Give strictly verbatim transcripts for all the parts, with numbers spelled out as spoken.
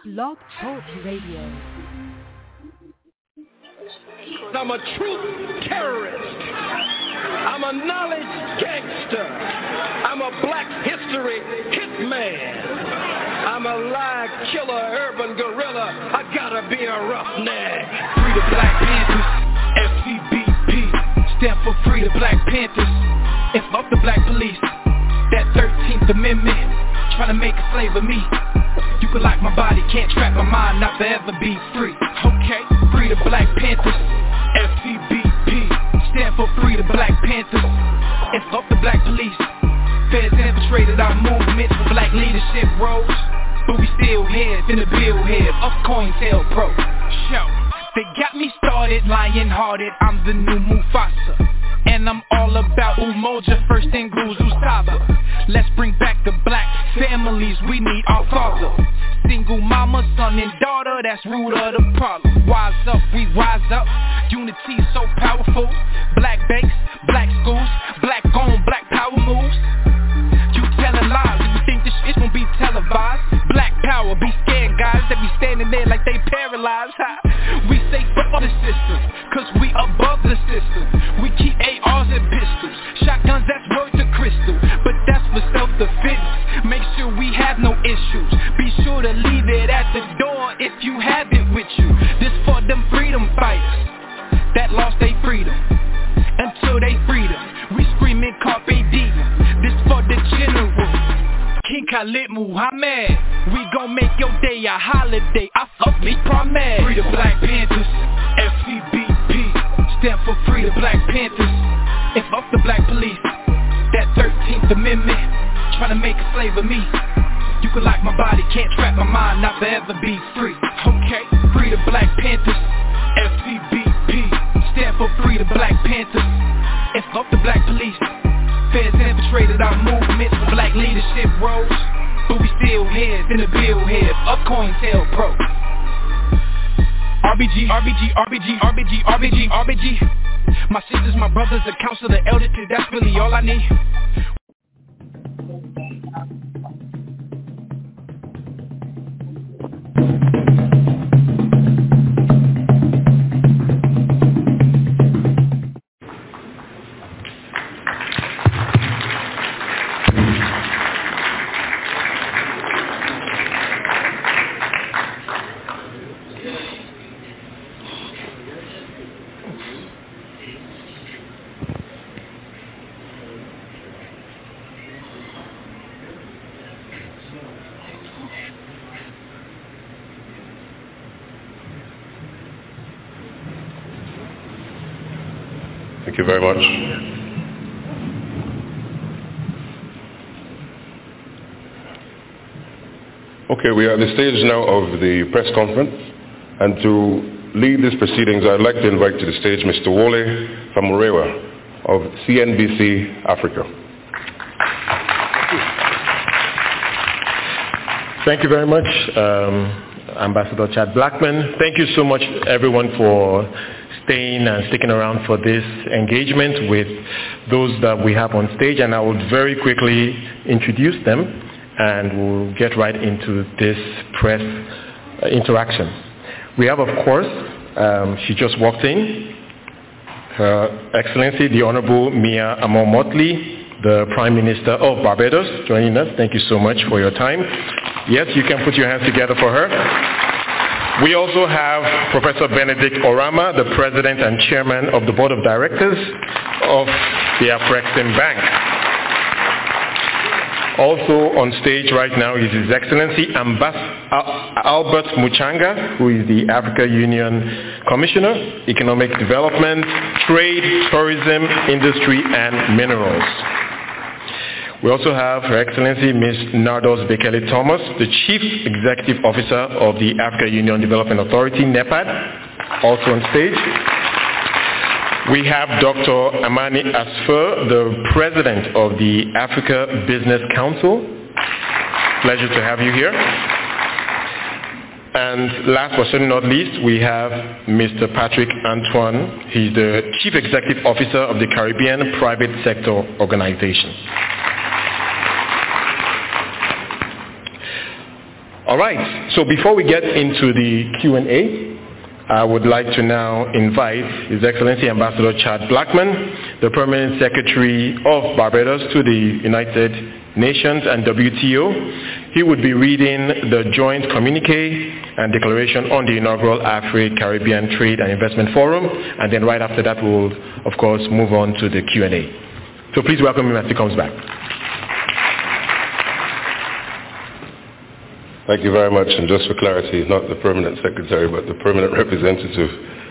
Blog Talk Radio. I'm a truth terrorist. I'm a knowledge gangster. I'm a black history hitman. I'm a lie killer, urban gorilla. I gotta be a roughneck. Free the Black Panthers, F C B P. Stand for free the Black Panthers. And fuck the black police. That thirteenth Amendment, trying to make a slave of me. You can lock my body, can't trap my mind, not forever be free. Okay, free the Black Panthers, F C B P. Stand for free the Black Panthers. And fuck the black police. Feds infiltrated our movements for black leadership roles. But we still here, finna build here, up COINTELPRO. Show, they got me started, lion-hearted, I'm the new Mufasa. And I'm all about Umoja, first in Guzu Saba. Let's bring back the black families, we need our father. Single mama, son and daughter, that's root of the problem. Wise up, we rise up, unity so powerful. Black banks, black schools, black owned, black power moves. You telling lies, you think this shit gon' be televised. Black power, be scared guys that be standing there like they paralyzed. We say fuck the system, cause we above the system. We keep A Rs and pistols, shotguns that's worth the crystal. But that's for self-defense, make sure we have no issues. Be sure to leave it at the door if you have it with you. This for them freedom fighters that lost their freedom. Until they freedom, we screaming carpe diem. This for the general, King Khalid Muhammad. We gon' make your day a holiday, I fuck me promise. Free the Black Panthers, F C B P. Stand for free the Black Panthers. And fuck the black police. That thirteenth Amendment, tryna make a slave of me. You can lock my body, can't trap my mind, not forever be free. Okay, free the Black Panthers, F C B P. Stand for free the Black Panthers. And fuck the black police. Feds infiltrated our movements for black leadership roles. But we still here, finna build here, up COINTELPRO. R B G, R B G, R B G, R B G, R B G, R B G. My sisters, my brothers, the council, the elder, that's really all I need. Thank you very much. Okay, we are at the stage now of the press conference, and to lead these proceedings, I'd like to invite to the stage Mister Wole Famurewa of C N B C Africa. Thank you very much, um, Ambassador Chad Blackman. Thank you so much, everyone, for staying and sticking around for this engagement with those that we have on stage, and I would very quickly introduce them and we'll get right into this press uh, interaction. We have, of course, um, she just walked in, Her Excellency the Honorable Mia Amor-Motley, the Prime Minister of Barbados, joining us. Thank you so much for your time. Yes, you can put your hands together for her. We also have Professor Benedict Orama, the President and Chairman of the Board of Directors of the Afrexim Bank. Also on stage right now is His Excellency Ambas- Al- Albert Muchanga, who is the Africa Union Commissioner, Economic Development, Trade, Tourism, Industry and Minerals. We also have Her Excellency Miz Nardos Bekele Thomas, the Chief Executive Officer of the Africa Union Development Authority, NEPAD, also on stage. We have Doctor Amani Asfer, the President of the Africa Business Council. Pleasure to have you here. And last but certainly not least, we have Mister Patrick Antoine. He's the Chief Executive Officer of the Caribbean Private Sector Organization. All right, so before we get into the Q and A, I would like to now invite His Excellency Ambassador Chad Blackman, the Permanent Secretary of Barbados to the United Nations and W T O. He would be reading the joint communique and declaration on the inaugural Afro-Caribbean Trade and Investment Forum, and then right after that we'll, of course, move on to the Q and A. So please welcome him as he comes back. Thank you very much, and just for clarity, not the permanent secretary, but the permanent representative.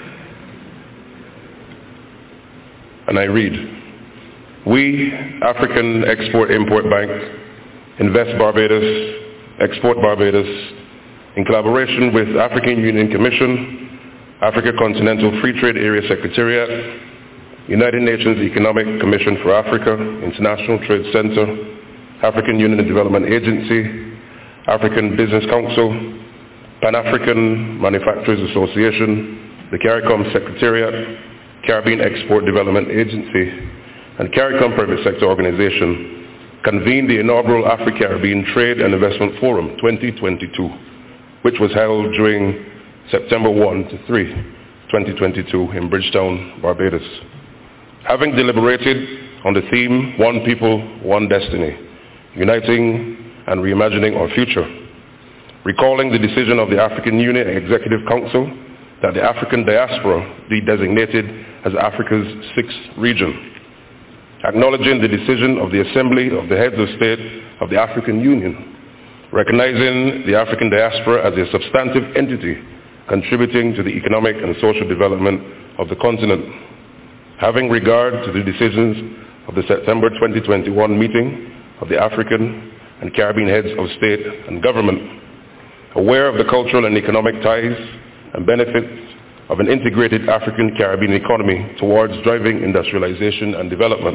And I read, we, African Export-Import Bank, Invest Barbados, Export Barbados, in collaboration with African Union Commission, Africa Continental Free Trade Area Secretariat, United Nations Economic Commission for Africa, International Trade Center, African Union Development Agency, African Business Council, Pan-African Manufacturers Association, the CARICOM Secretariat, Caribbean Export Development Agency, and CARICOM Private Sector Organization convened the inaugural Afro-Caribbean Trade and Investment Forum twenty twenty-two, which was held during September first to third, twenty twenty-two in Bridgetown, Barbados. Having deliberated on the theme, One People, One Destiny, uniting and reimagining our future, recalling the decision of the African Union Executive Council that the African diaspora be designated as Africa's sixth region, acknowledging the decision of the Assembly of the Heads of State of the African Union, recognizing the African diaspora as a substantive entity contributing to the economic and social development of the continent, having regard to the decisions of the September twenty twenty-one meeting of the African and Caribbean Heads of State and Government, aware of the cultural and economic ties and benefits of an integrated African Caribbean economy towards driving industrialization and development,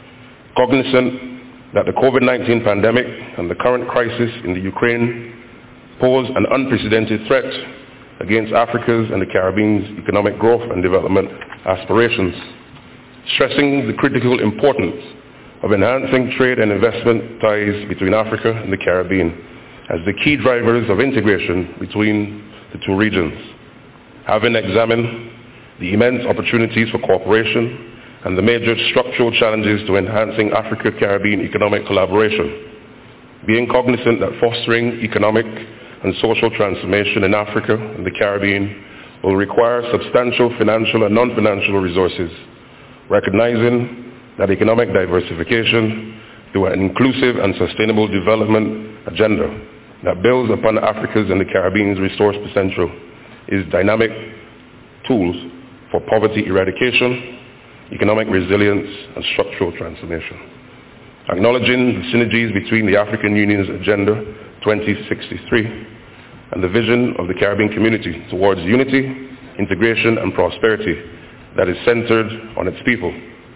cognizant that the COVID nineteen pandemic and the current crisis in the Ukraine pose an unprecedented threat against Africa's and the Caribbean's economic growth and development aspirations, stressing the critical importance of enhancing trade and investment ties between Africa and the Caribbean as the key drivers of integration between the two regions. Having examined the immense opportunities for cooperation and the major structural challenges to enhancing Africa-Caribbean economic collaboration, being cognizant that fostering economic and social transformation in Africa and the Caribbean will require substantial financial and non-financial resources, recognizing that economic diversification through an inclusive and sustainable development agenda that builds upon Africa's and the Caribbean's resource potential is dynamic tools for poverty eradication, economic resilience, and structural transformation. Acknowledging the synergies between the African Union's Agenda twenty sixty-three and the vision of the Caribbean community towards unity, integration, and prosperity that is centered on its people,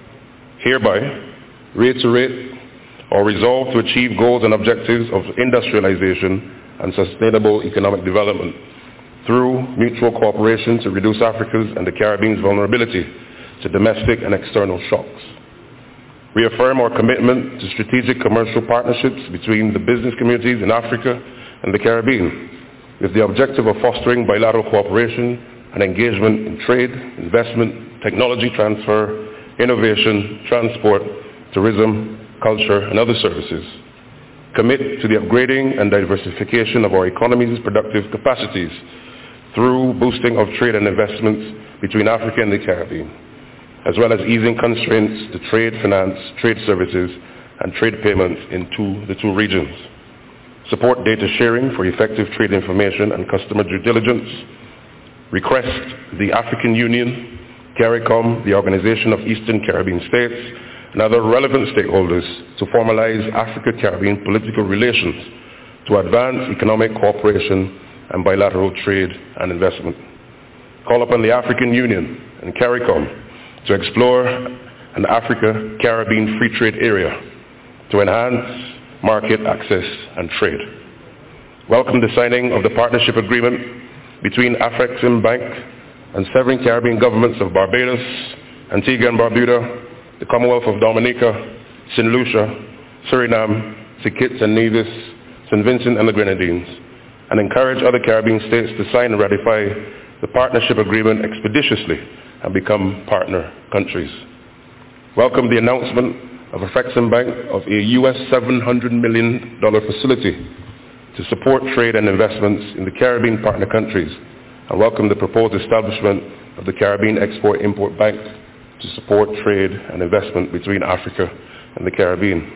hereby reiterate our resolve to achieve goals and objectives of industrialization and sustainable economic development through mutual cooperation to reduce Africa's and the Caribbean's vulnerability to domestic and external shocks. Reaffirm our commitment to strategic commercial partnerships between the business communities in Africa and the Caribbean, with the objective of fostering bilateral cooperation and engagement in trade, investment, technology transfer, innovation, transport, tourism, culture, and other services. Commit to the upgrading and diversification of our economy's productive capacities through boosting of trade and investments between Africa and the Caribbean, as well as easing constraints to trade finance, trade services, and trade payments in two, the two regions. Support data sharing for effective trade information and customer due diligence. Request the African Union, CARICOM, the Organization of Eastern Caribbean States, and other relevant stakeholders to formalize Africa-Caribbean political relations to advance economic cooperation and bilateral trade and investment. Call upon the African Union and CARICOM to explore an Africa-Caribbean free trade area to enhance market access and trade. Welcome the signing of the partnership agreement between Afrexim Bank and seven Caribbean governments of Barbados, Antigua and Barbuda, the Commonwealth of Dominica, Saint Lucia, Suriname, Saint Kitts and Nevis, Saint Vincent and the Grenadines, and encourage other Caribbean states to sign and ratify the partnership agreement expeditiously and become partner countries. Welcome the announcement of Afreximbank of a U S seven hundred million dollars facility to support trade and investments in the Caribbean partner countries, and welcome the proposed establishment of the Caribbean Export-Import Bank to support trade and investment between Africa and the Caribbean.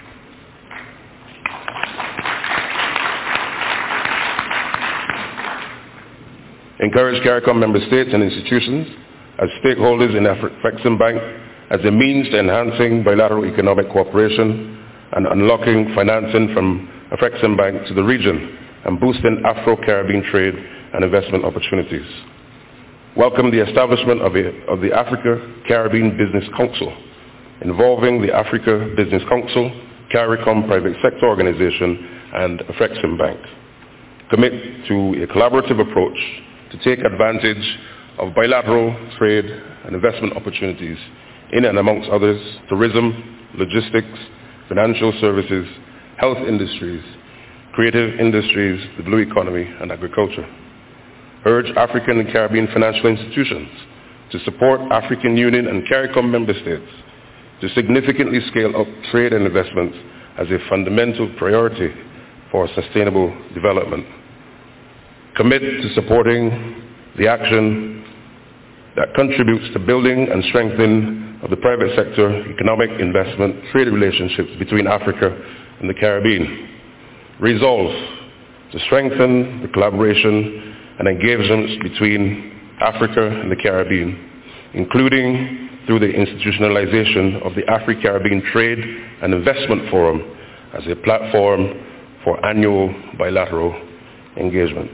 Encourage CARICOM member states and institutions as stakeholders in Afreximbank as a means to enhancing bilateral economic cooperation and unlocking financing from Afreximbank to the region and boosting Afro-Caribbean trade and investment opportunities. Welcome the establishment of, a, of the Africa-Caribbean Business Council, involving the Africa Business Council, CARICOM Private Sector Organization, and Afreximbank. Commit to a collaborative approach to take advantage of bilateral trade and investment opportunities in and amongst others, tourism, logistics, financial services, health industries, creative industries, the blue economy, and agriculture. Urge African and Caribbean financial institutions to support African Union and CARICOM member states to significantly scale up trade and investment as a fundamental priority for sustainable development. Commit to supporting the action that contributes to building and strengthening of the private sector, economic investment, trade relationships between Africa and the Caribbean. Resolve to strengthen the collaboration and engagements between Africa and the Caribbean, including through the institutionalization of the Afro-Caribbean Trade and Investment Forum as a platform for annual bilateral engagement.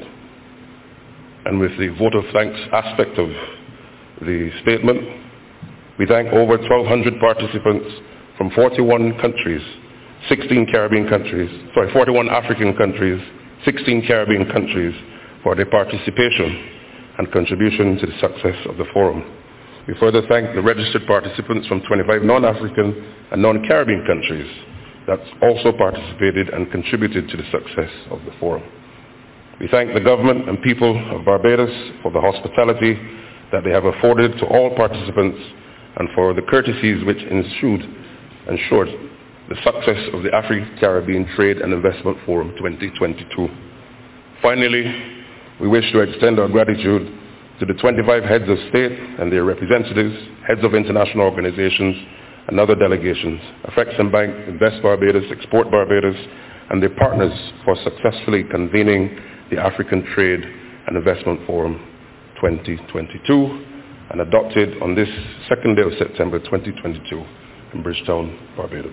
And with the vote of thanks aspect of the statement, we thank over twelve hundred participants from forty-one countries, sixteen Caribbean countries, sorry, forty-one African countries, sixteen Caribbean countries for their participation and contribution to the success of the forum. We further thank the registered participants from twenty-five non-African and non-Caribbean countries that also participated and contributed to the success of the forum. We thank the government and people of Barbados for the hospitality that they have afforded to all participants and for the courtesies which ensued, ensured the success of the Afro-Caribbean Trade and Investment Forum twenty twenty-two. Finally, we wish to extend our gratitude to the twenty-five heads of state and their representatives, heads of international organizations and other delegations, Afreximbank, Invest Barbados, Export Barbados, and their partners for successfully convening the African Trade and Investment Forum twenty twenty-two and adopted on this second day of September twenty twenty-two in Bridgetown, Barbados.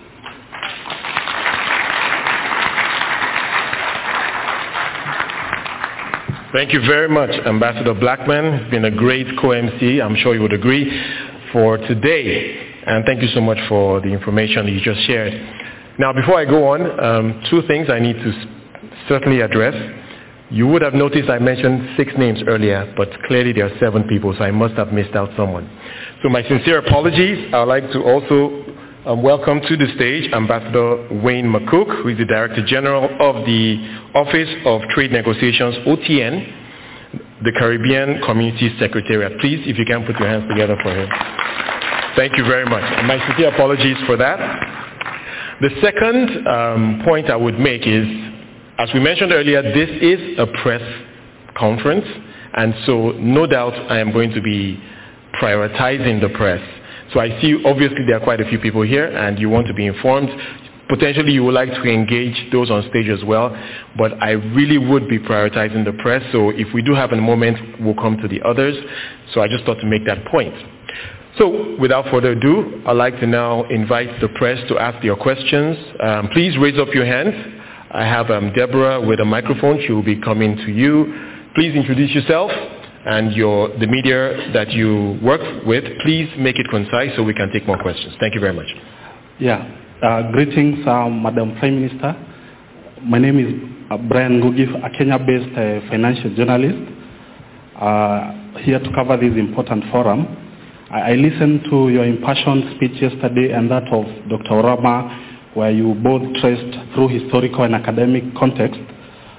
Thank you very much, Ambassador Blackman. It's been a great co-M C, I'm sure you would agree, for today. And thank you so much for the information you just shared. Now, before I go on, um, two things I need to s- certainly address. You would have noticed I mentioned six names earlier, but clearly there are seven people, so I must have missed out someone. So my sincere apologies. I would like to also um, welcome to the stage Ambassador Wayne McCook, who is the Director General of the Office of Trade Negotiations, O T N, the Caribbean Community Secretariat. Please, if you can put your hands together for him. Thank you very much. And my sincere apologies for that. The second um, point I would make is, as we mentioned earlier, this is a press conference, and so no doubt I am going to be prioritizing the press. So I see obviously there are quite a few people here and you want to be informed. Potentially you would like to engage those on stage as well, but I really would be prioritizing the press, so if we do have a moment, we'll come to the others. So I just thought to make that point. So without further ado, I'd like to now invite the press to ask your questions. Um, please raise up your hands. I have um, Deborah with a microphone. She will be coming to you. Please introduce yourself and your, the media that you work with. Please make it concise so we can take more questions. Thank you very much. Yeah. Uh, greetings, uh, Madam Prime Minister. My name is uh, Brian Ngugi, a Kenya-based uh, financial journalist, uh, here to cover this important forum. I, I listened to your impassioned speech yesterday and that of Doctor Orama, where you both traced through historical and academic context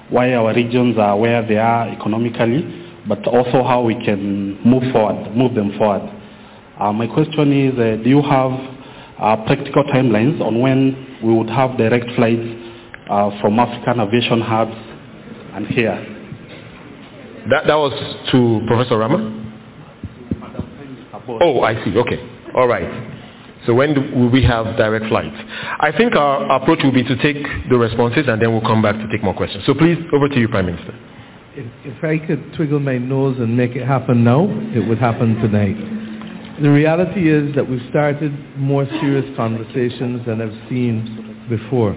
why our regions are where they are economically, but also how we can move forward, move them forward. Uh, my question is, uh, do you have uh, practical timelines on when we would have direct flights uh, from African aviation hubs and here? That, that was to Professor Rama? Oh, I see. Okay. All right. So when do, will we have direct flights? I think our approach will be to take the responses and then we'll come back to take more questions. So please, over to you, Prime Minister. If, if I could twiggle my nose and make it happen now, it would happen tonight. The reality is that we've started more serious conversations than I've seen before.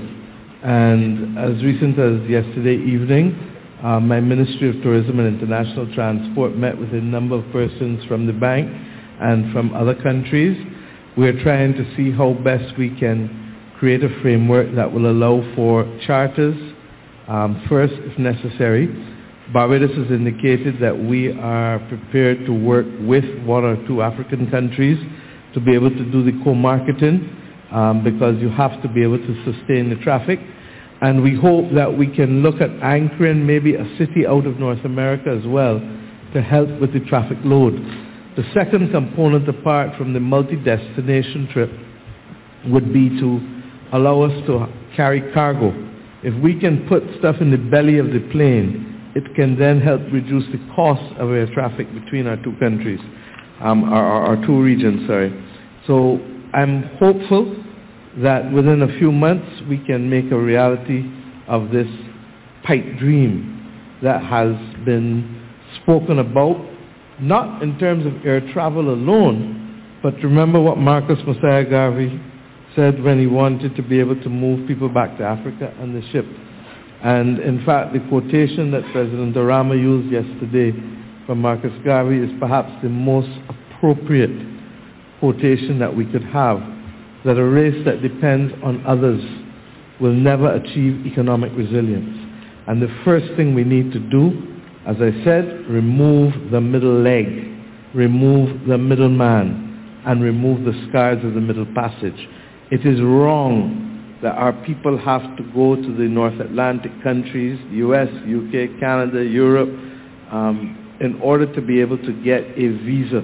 And as recent as yesterday evening, uh, my Ministry of Tourism and International Transport met with a number of persons from the bank and from other countries. We're trying to see how best we can create a framework that will allow for charters um, first, if necessary. Barbados has indicated that we are prepared to work with one or two African countries to be able to do the co-marketing um, because you have to be able to sustain the traffic. And we hope that we can look at anchoring maybe a city out of North America as well to help with the traffic load. The second component, apart from the multi-destination trip, would be to allow us to carry cargo. If we can put stuff in the belly of the plane, it can then help reduce the cost of air traffic between our two countries, um, our, our, our two regions, sorry. So I'm hopeful that within a few months we can make a reality of this pipe dream that has been spoken about, not in terms of air travel alone, but remember what Marcus Mosiah Garvey said when he wanted to be able to move people back to Africa on the ship. And in fact, the quotation that President Orama used yesterday from Marcus Garvey is perhaps the most appropriate quotation that we could have, that a race that depends on others will never achieve economic resilience. And the first thing we need to do, as I said, remove the middle leg, remove the middleman, and remove the scars of the middle passage. It is wrong that our people have to go to the North Atlantic countries, U S, U K, Canada, Europe, um, in order to be able to get a visa,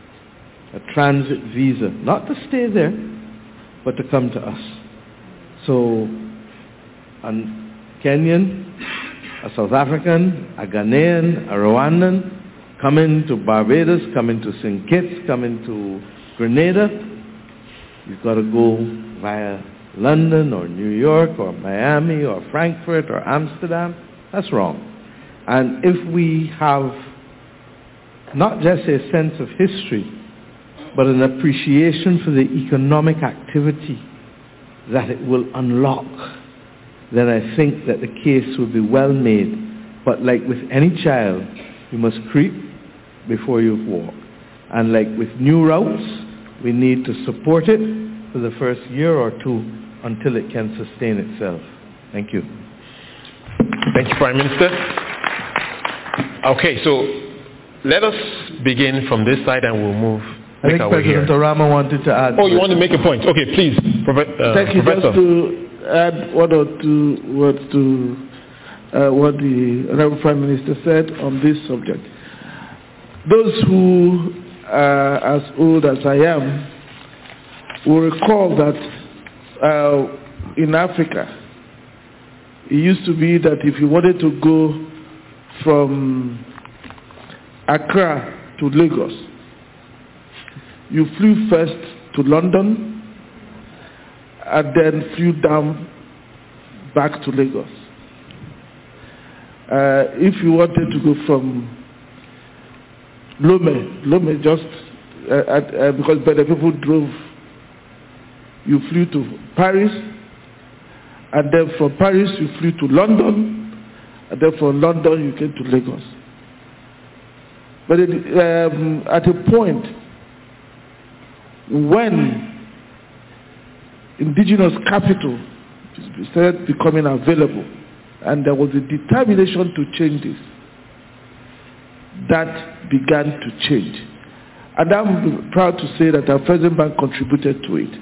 a transit visa, not to stay there, but to come to us. So, a Kenyan, a South African, a Ghanaian, a Rwandan, coming to Barbados, coming to Saint Kitts, coming to Grenada, you've got to go via London or New York or Miami or Frankfurt or Amsterdam. That's wrong. And if we have not just a sense of history, but an appreciation for the economic activity that it will unlock, then I think that the case will be well made. But like with any child, you must creep before you walk. And like with new routes, we need to support it for the first year or two until it can sustain itself. Thank you. Thank you, Prime Minister. Okay, so let us begin from this side and we'll move. I think President Orama wanted to add. Oh, you want to make a point? Okay, please, Prof- uh, Thank you. Professor. Just to add one or two words to uh, what the Honorable Prime Minister said on this subject. Those who are as old as I am will recall that uh, in Africa, it used to be that if you wanted to go from Accra to Lagos, you flew first to London and then flew down back to Lagos. Uh, if you wanted to go from Lome, Lome just, uh, uh, because better people drove, you flew to Paris, and then from Paris you flew to London, and then from London you came to Lagos. But it, um, at a point when indigenous capital started becoming available, and there was a determination to change this, that began to change. And I'm proud to say that our President Bank contributed to it.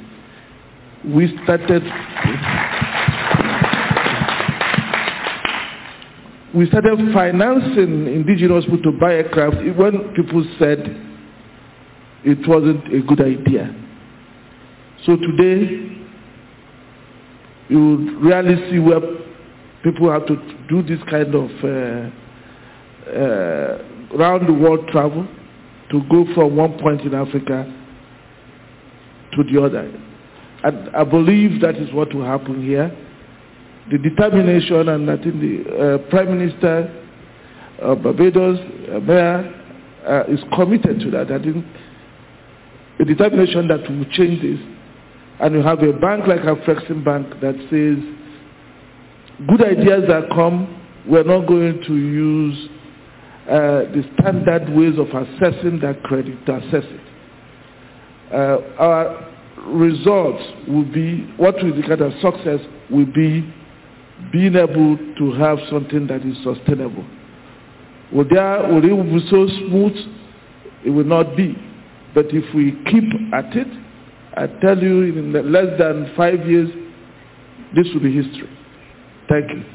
We started we started financing indigenous people to buy aircraft when people said it wasn't a good idea. So today, you would really see where people have to do this kind of uh, uh, round-the-world travel to go from one point in Africa to the other. And I believe that is what will happen here. The determination, and I think the uh, Prime Minister of Barbados, uh, Mayor, uh, is committed to that. I think the determination that will change this, and you have a bank like Afrexim Bank that says, good ideas that come, we're not going to use uh, the standard ways of assessing that credit to assess it. Uh, our results will be, what will be kind of success will be being able to have something that is sustainable. Will, there, will it be so smooth? It will not be. But if we keep at it, I tell you, in less than five years, this will be history. Thank you.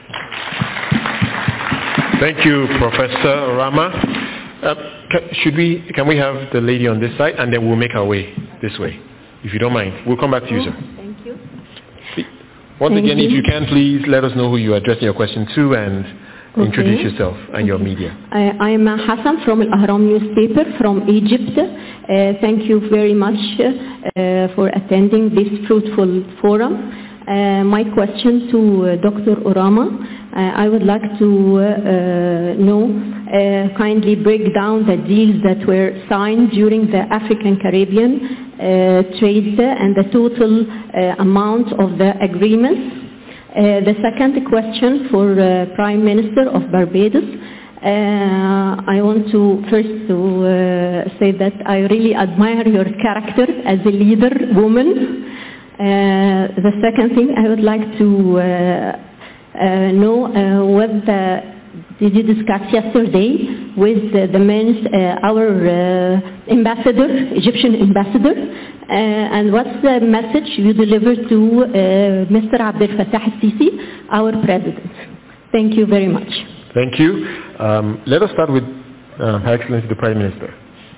Thank you, Professor Orama. Uh, can, should we, can we have the lady on this side, and then we'll make our way this way, if you don't mind. We'll come back to you, sir. Thank you. Once Thank again, you. if you can, please let us know who you are addressing your question to, and okay. introduce yourself and okay. your media. I, I am Hassan from Al Ahram newspaper from Egypt. Uh, thank you very much uh, for attending this fruitful forum. Uh, my question to uh, Doctor Orama, uh, I would like to uh, uh, know, uh, kindly break down the deals that were signed during the African-Caribbean uh, trade and the total uh, amount of the agreements. Uh, the second question for uh, Prime Minister of Barbados. Uh, I want to first to uh, say that I really admire your character as a leader, woman. Uh, the second thing I would like to uh, uh, know uh, what the, did you discuss yesterday with the, the men's, uh, our uh, ambassador, Egyptian ambassador, uh, and what's the message you deliver to uh, Mister Abdel Fattah al-Sisi, our president? Thank you very much. Thank you. Um, let us start with uh, Her Excellency the Prime Minister,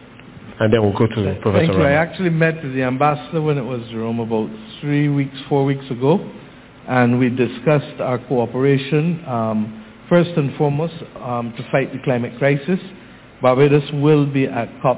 and then we'll go to Professor Thank you. Rama. I actually met with the ambassador when it was Rome about three weeks, four weeks ago, and we discussed our cooperation. Um, first and foremost, um, to fight the climate crisis. Barbados will be at COP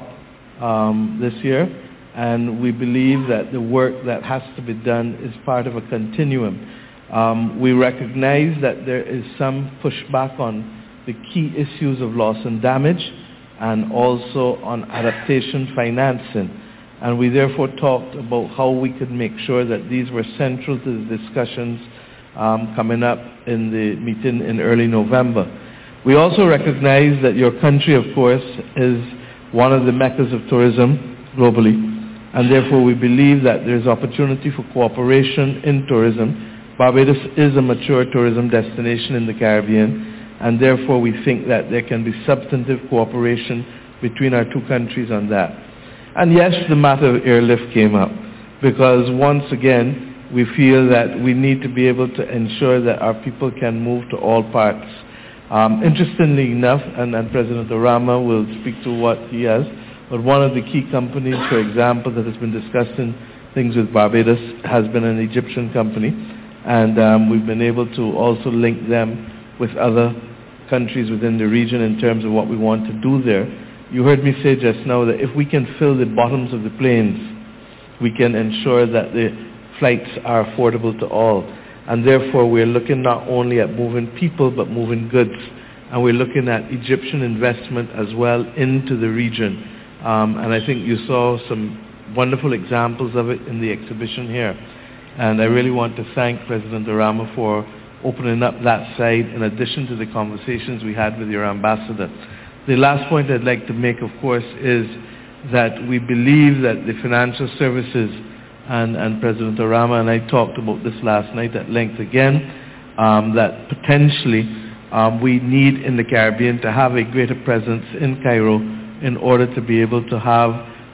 um, this year, and we believe that the work that has to be done is part of a continuum. Um, we recognize that there is some pushback on the key issues of loss and damage, and also on adaptation financing. And we therefore talked about how we could make sure that these were central to the discussions um, coming up in the meeting in early November. We also recognize that your country, of course, is one of the meccas of tourism globally, and therefore we believe that there is opportunity for cooperation in tourism. Barbados is a mature tourism destination in the Caribbean, and therefore we think that there can be substantive cooperation between our two countries on that. And yes, the matter of airlift came up, because once again, we feel that we need to be able to ensure that our people can move to all parts. Um, interestingly enough, and, and President Orama will speak to what he has, but one of the key companies, for example, that has been discussing things with Barbados has been an Egyptian company, and um, we've been able to also link them with other countries within the region in terms of what we want to do there. You heard me say just now that if we can fill the bottoms of the planes, we can ensure that the flights are affordable to all. And therefore we're looking not only at moving people but moving goods. And we're looking at Egyptian investment as well into the region. Um, and I think you saw some wonderful examples of it in the exhibition here. And I really want to thank President Orama for opening up that side in addition to the conversations we had with your ambassador. The last point I'd like to make, of course, is that we believe that the financial services, and, and President Orama and I talked about this last night at length again, um, that potentially um, we need in the Caribbean to have a greater presence in Cairo in order to be able to have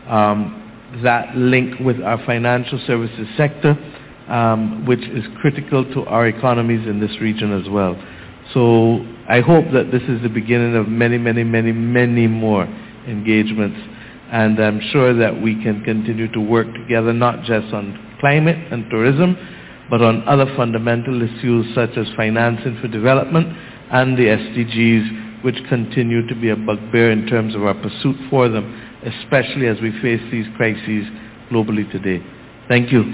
um, that link with our financial services sector, Um, which is critical to our economies in this region as well. So I hope that this is the beginning of many, many, many, many more engagements. And I'm sure that we can continue to work together, not just on climate and tourism, but on other fundamental issues such as financing for development and the S D Gs, which continue to be a bugbear in terms of our pursuit for them, especially as we face these crises globally today. Thank you.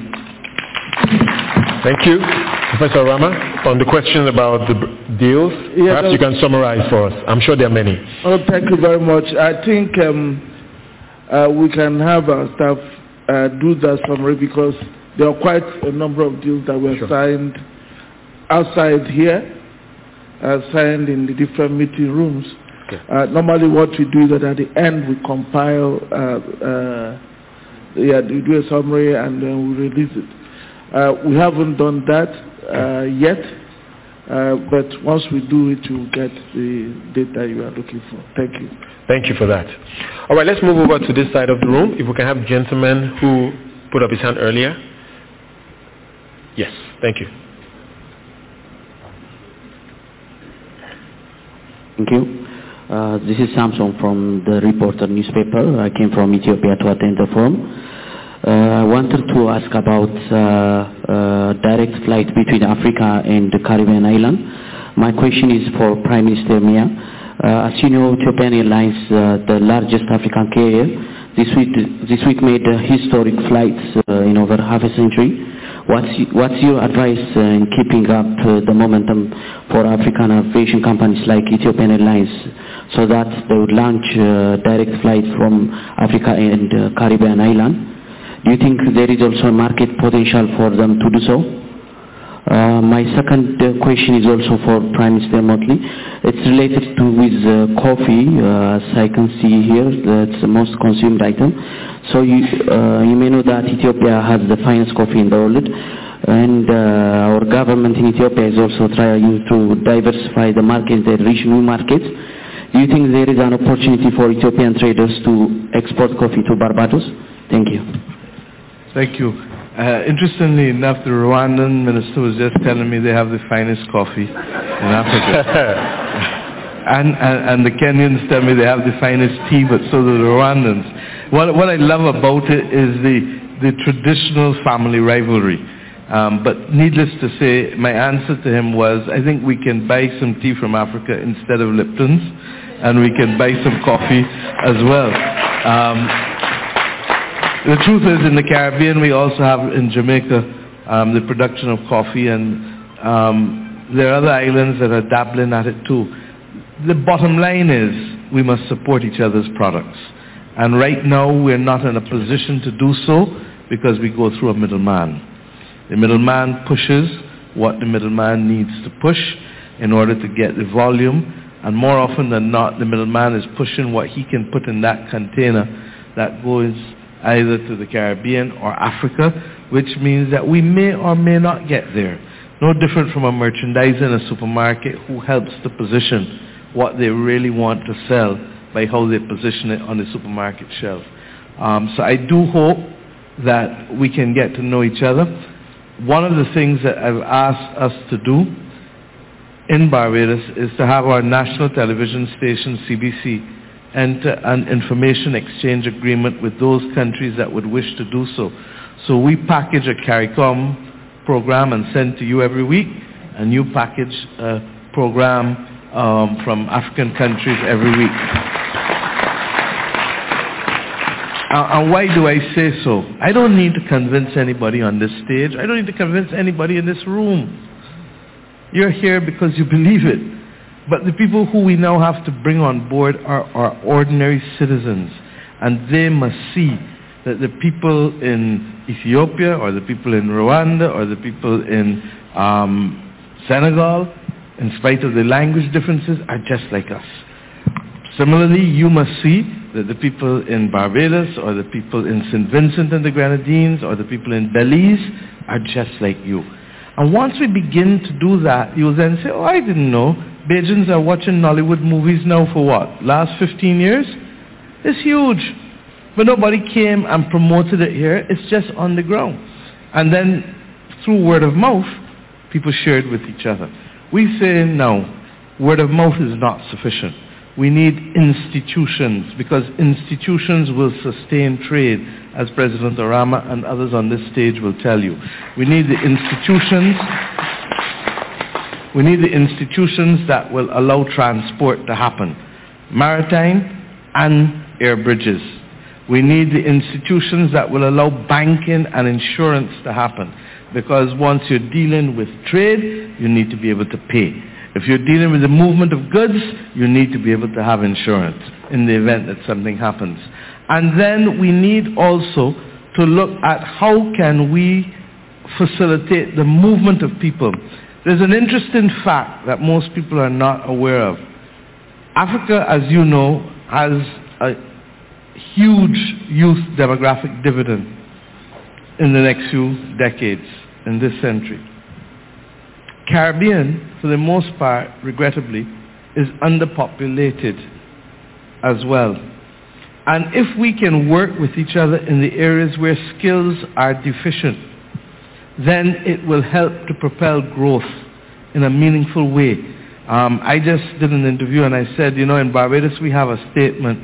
Thank you. Professor Rama, on the question about the deals, yeah, perhaps you can summarize for us. I'm sure there are many. Oh, thank you very much. I think um, uh, we can have our staff uh, do that summary because there are quite a number of deals that were sure. signed outside here, uh, signed in the different meeting rooms. Okay. Uh, normally what we do is that at the end we compile, uh, uh, yeah, we do a summary and then we release it. Uh, we haven't done that uh, yet, uh, but once we do it, you'll get the data you are looking for. Thank you. Thank you for that. All right, let's move over to this side of the room. If we can have the gentleman who put up his hand earlier. Yes, thank you. Thank you. Uh, this is Samson from the Reporter newspaper. I came from Ethiopia to attend the forum. Uh, I wanted to ask about uh, uh, direct flight between Africa and the Caribbean island. My question is for Prime Minister Mia. Uh, as you know, Ethiopian Airlines, uh, the largest African carrier, this week, this week made uh, historic flights uh, in over half a century. What's, what's your advice uh, in keeping up uh, the momentum for African aviation companies like Ethiopian Airlines so that they would launch uh, direct flights from Africa and uh, Caribbean island? Do you think there is also a market potential for them to do so? Uh, my second uh, question is also for Prime Minister Motley. It's related to with uh, coffee, uh, as I can see here, that's the most consumed item. So you, uh, you may know that Ethiopia has the finest coffee in the world, and uh, our government in Ethiopia is also trying to diversify the markets and reach new markets. Do you think there is an opportunity for Ethiopian traders to export coffee to Barbados? Thank you. Thank you. Uh, interestingly enough, the Rwandan minister was just telling me they have the finest coffee in Africa. and, and, and the Kenyans tell me they have the finest tea, but so do the Rwandans. What, what I love about it is the, the traditional family rivalry. Um, but needless to say, my answer to him was, I think we can buy some tea from Africa instead of Lipton's, and we can buy some coffee as well. Um, The truth is, in the Caribbean, we also have in Jamaica um, the production of coffee, and um, there are other islands that are dabbling at it too. The bottom line is we must support each other's products. And right now, we're not in a position to do so because we go through a middleman. The middleman pushes what the middleman needs to push in order to get the volume, and more often than not, the middleman is pushing what he can put in that container that goes either to the Caribbean or Africa, which means that we may or may not get there. No different from a merchandiser in a supermarket who helps to position what they really want to sell by how they position it on the supermarket shelf. Um, so I do hope that we can get to know each other. One of the things that I've asked us to do in Barbados is to have our national television station, C B C, enter an information exchange agreement with those countries that would wish to do so. So we package a CARICOM program and send to you every week, and you package a program um, from African countries every week. Uh, and why do I say so? I don't need to convince anybody on this stage. I don't need to convince anybody in this room. You're here because you believe it. But the people who we now have to bring on board are, are ordinary citizens. And they must see that the people in Ethiopia or the people in Rwanda or the people in um, Senegal, in spite of the language differences, are just like us. Similarly, you must see that the people in Barbados or the people in Saint Vincent and the Grenadines or the people in Belize are just like you. And once we begin to do that, you'll then say, oh, I didn't know. Bajans are watching Nollywood movies now for what? Last fifteen years? It's huge. But nobody came and promoted it here. It's just on the ground. And then through word of mouth, people shared with each other. We say now, Word of mouth is not sufficient. We need institutions, because institutions will sustain trade, as President Orama and others on this stage will tell you. We need the institutions, we need the institutions that will allow transport to happen, maritime and air bridges. We need the institutions that will allow banking and insurance to happen, because once you're dealing with trade, you need to be able to pay. If you're dealing with the movement of goods, you need to be able to have insurance in the event that something happens. And then we need also to look at how can we facilitate the movement of people. There's an interesting fact that most people are not aware of. Africa, as you know, has a huge youth demographic dividend in the next few decades in this century. Caribbean, for the most part, regrettably, is underpopulated as well. And if we can work with each other in the areas where skills are deficient, then it will help to propel growth in a meaningful way. Um, I just did an interview and I said, you know, in Barbados we have a statement,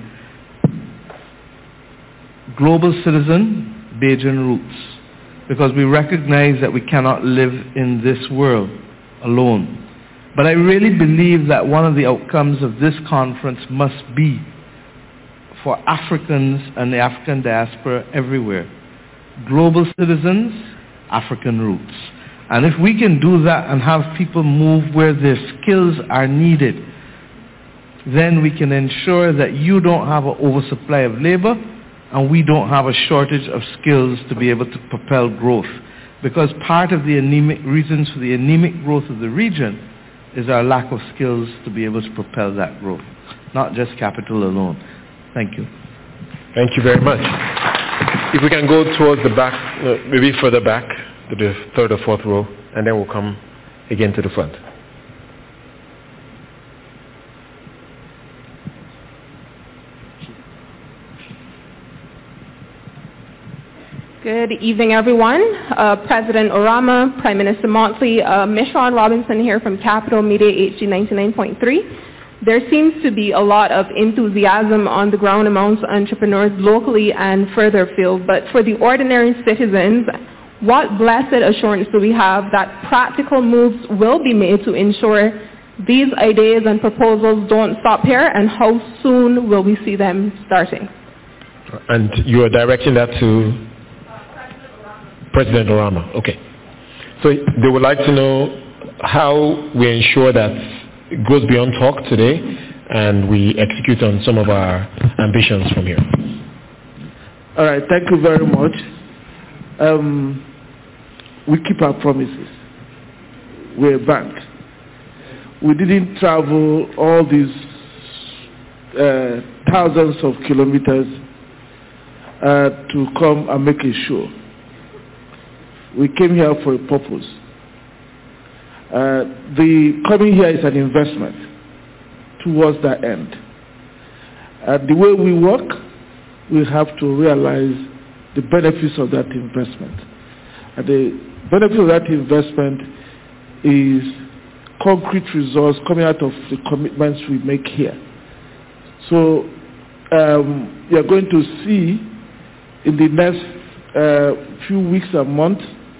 global citizen, Bajan roots, because we recognize that we cannot live in this world alone. But I really believe that one of the outcomes of this conference must be for Africans and the African diaspora everywhere. Global citizens, African roots. And if we can do that and have people move where their skills are needed, then we can ensure that you don't have an oversupply of labor and we don't have a shortage of skills to be able to propel growth. Because part of the anemic reasons for the anemic growth of the region is our lack of skills to be able to propel that growth, not just capital alone. Thank you. Thank you very much. If we can go towards the back, uh, maybe further back to the third or fourth row, and then we'll come again to the front. Good evening, everyone. Uh, President Orama, Prime Minister Motley, uh, Mishron Robinson here from Capital Media H G ninety-nine point three. There seems to be a lot of enthusiasm on the ground amongst entrepreneurs locally and further afield, but for the ordinary citizens, what blessed assurance do we have that practical moves will be made to ensure these ideas and proposals don't stop here, and how soon will we see them starting? And you are directing that to President Orama. Okay. So they would like to know how we ensure that it goes beyond talk today and we execute on some of our ambitions from here. All right. Thank you very much. Um, we keep our promises. We're a bank. We didn't travel all these uh, thousands of kilometers uh, to come and make a show. We came here for a purpose. Uh, the coming here is an investment towards that end. Uh, the way we work, we have to realize the benefits of that investment. And the benefit of that investment is concrete results coming out of the commitments we make here. So um, we are going to see in the next uh, few weeks and months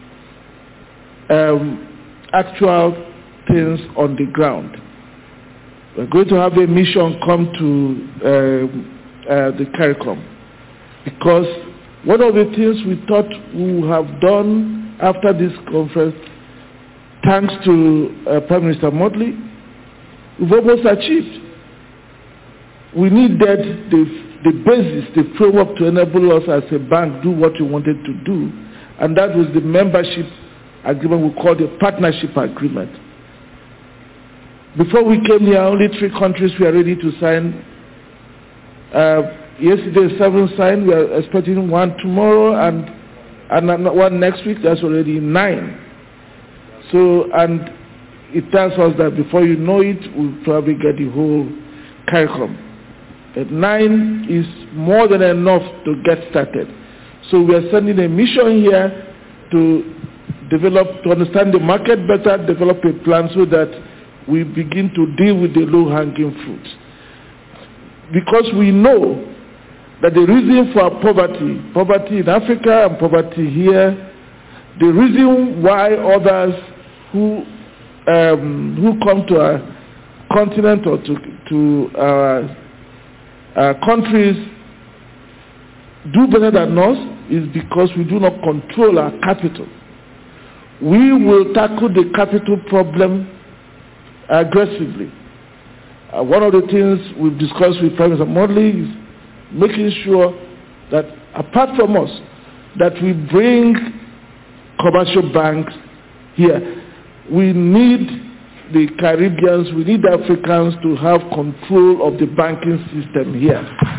Um, actual things on the ground. We're going to have a mission come to um, uh, the CARICOM, because one of the things we thought we would have done after this conference, thanks to uh, Prime Minister Motley, we've almost achieved. We needed the, the basis, the framework to enable us as a bank do what we wanted to do, and that was the membership agreement we call the partnership agreement. Before we came here, only three countries were ready to sign. Uh, yesterday, seven signed. We are expecting one tomorrow and, and one next week. That's already nine. So, and it tells us that before you know it, we'll probably get the whole CARICOM. But nine is more than enough to get started. So we are sending a mission here to develop, to understand the market better, develop a plan so that we begin to deal with the low-hanging fruits. Because we know that the reason for poverty, poverty in Africa and poverty here, the reason why others who um, who come to our continent or to, to our, our countries do better than us is because we do not control our capital. We will tackle the capital problem aggressively. Uh, one of the things we've discussed with Prime Minister Modley is making sure that apart from us, that we bring commercial banks here. We need the Caribbeans, we need the Africans to have control of the banking system here.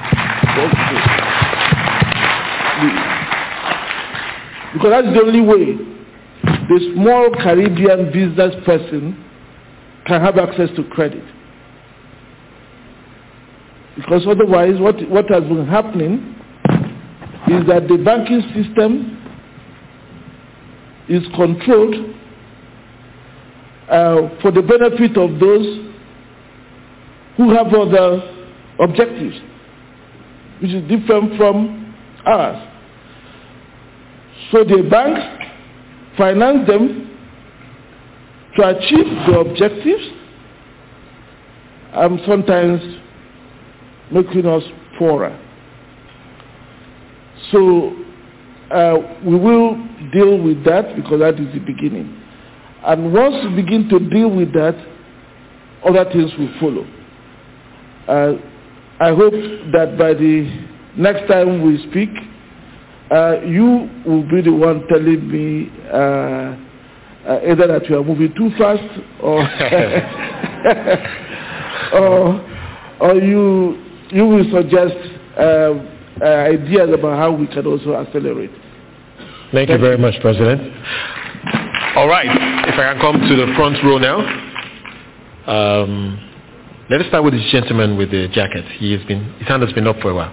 Because that's the only way the small Caribbean business person can have access to credit. Because otherwise, what, what has been happening is that the banking system is controlled uh, for the benefit of those who have other objectives, which is different from ours. So the banks finance them to achieve the objectives and sometimes making us poorer. So uh, we will deal with that because that is the beginning. And once we begin to deal with that, other things will follow. Uh, I hope that by the next time we speak, uh, you will be the one telling me uh, uh, either that you are moving too fast or or, or you you will suggest uh, uh, ideas about how we can also accelerate. Thank you very much, President. All right, if I can come to the front row now. Um, let us start with this gentleman with the jacket. He has been, his hand has been up for a while.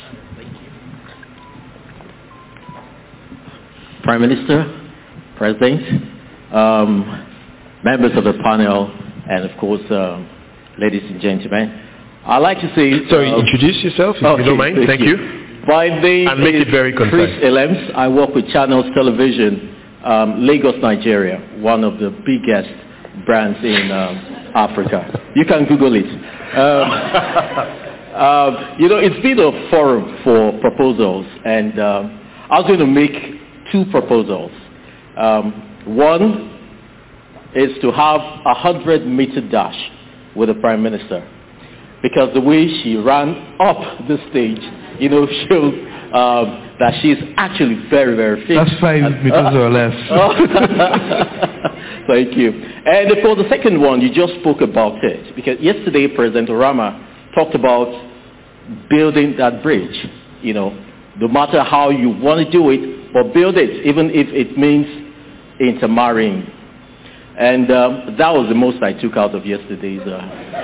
Prime Minister, President, um, members of the panel, and of course, uh, ladies and gentlemen, I'd like to say... Sorry, uh, introduce yourself, if okay, you don't mind. Thank, thank you. you. My name and make is it very concise. Chris Elems. I work with Channels Television, um, Lagos, Nigeria, one of the biggest brands in um, Africa. You can Google it. Um, uh, you know, it's been a forum for proposals, and um, I was going to make two proposals. Um, one is to have a hundred-meter dash with the Prime Minister, because the way she ran up the stage, you know, showed um, that she's actually very, very fit. That's five and, meters uh, or less. Thank you. And for the second one, you just spoke about it, because yesterday President Orama talked about building that bridge. You know, no matter how you want to do it, but build it, even if it means intermarrying. And um, that was the most I took out of yesterday's. Uh,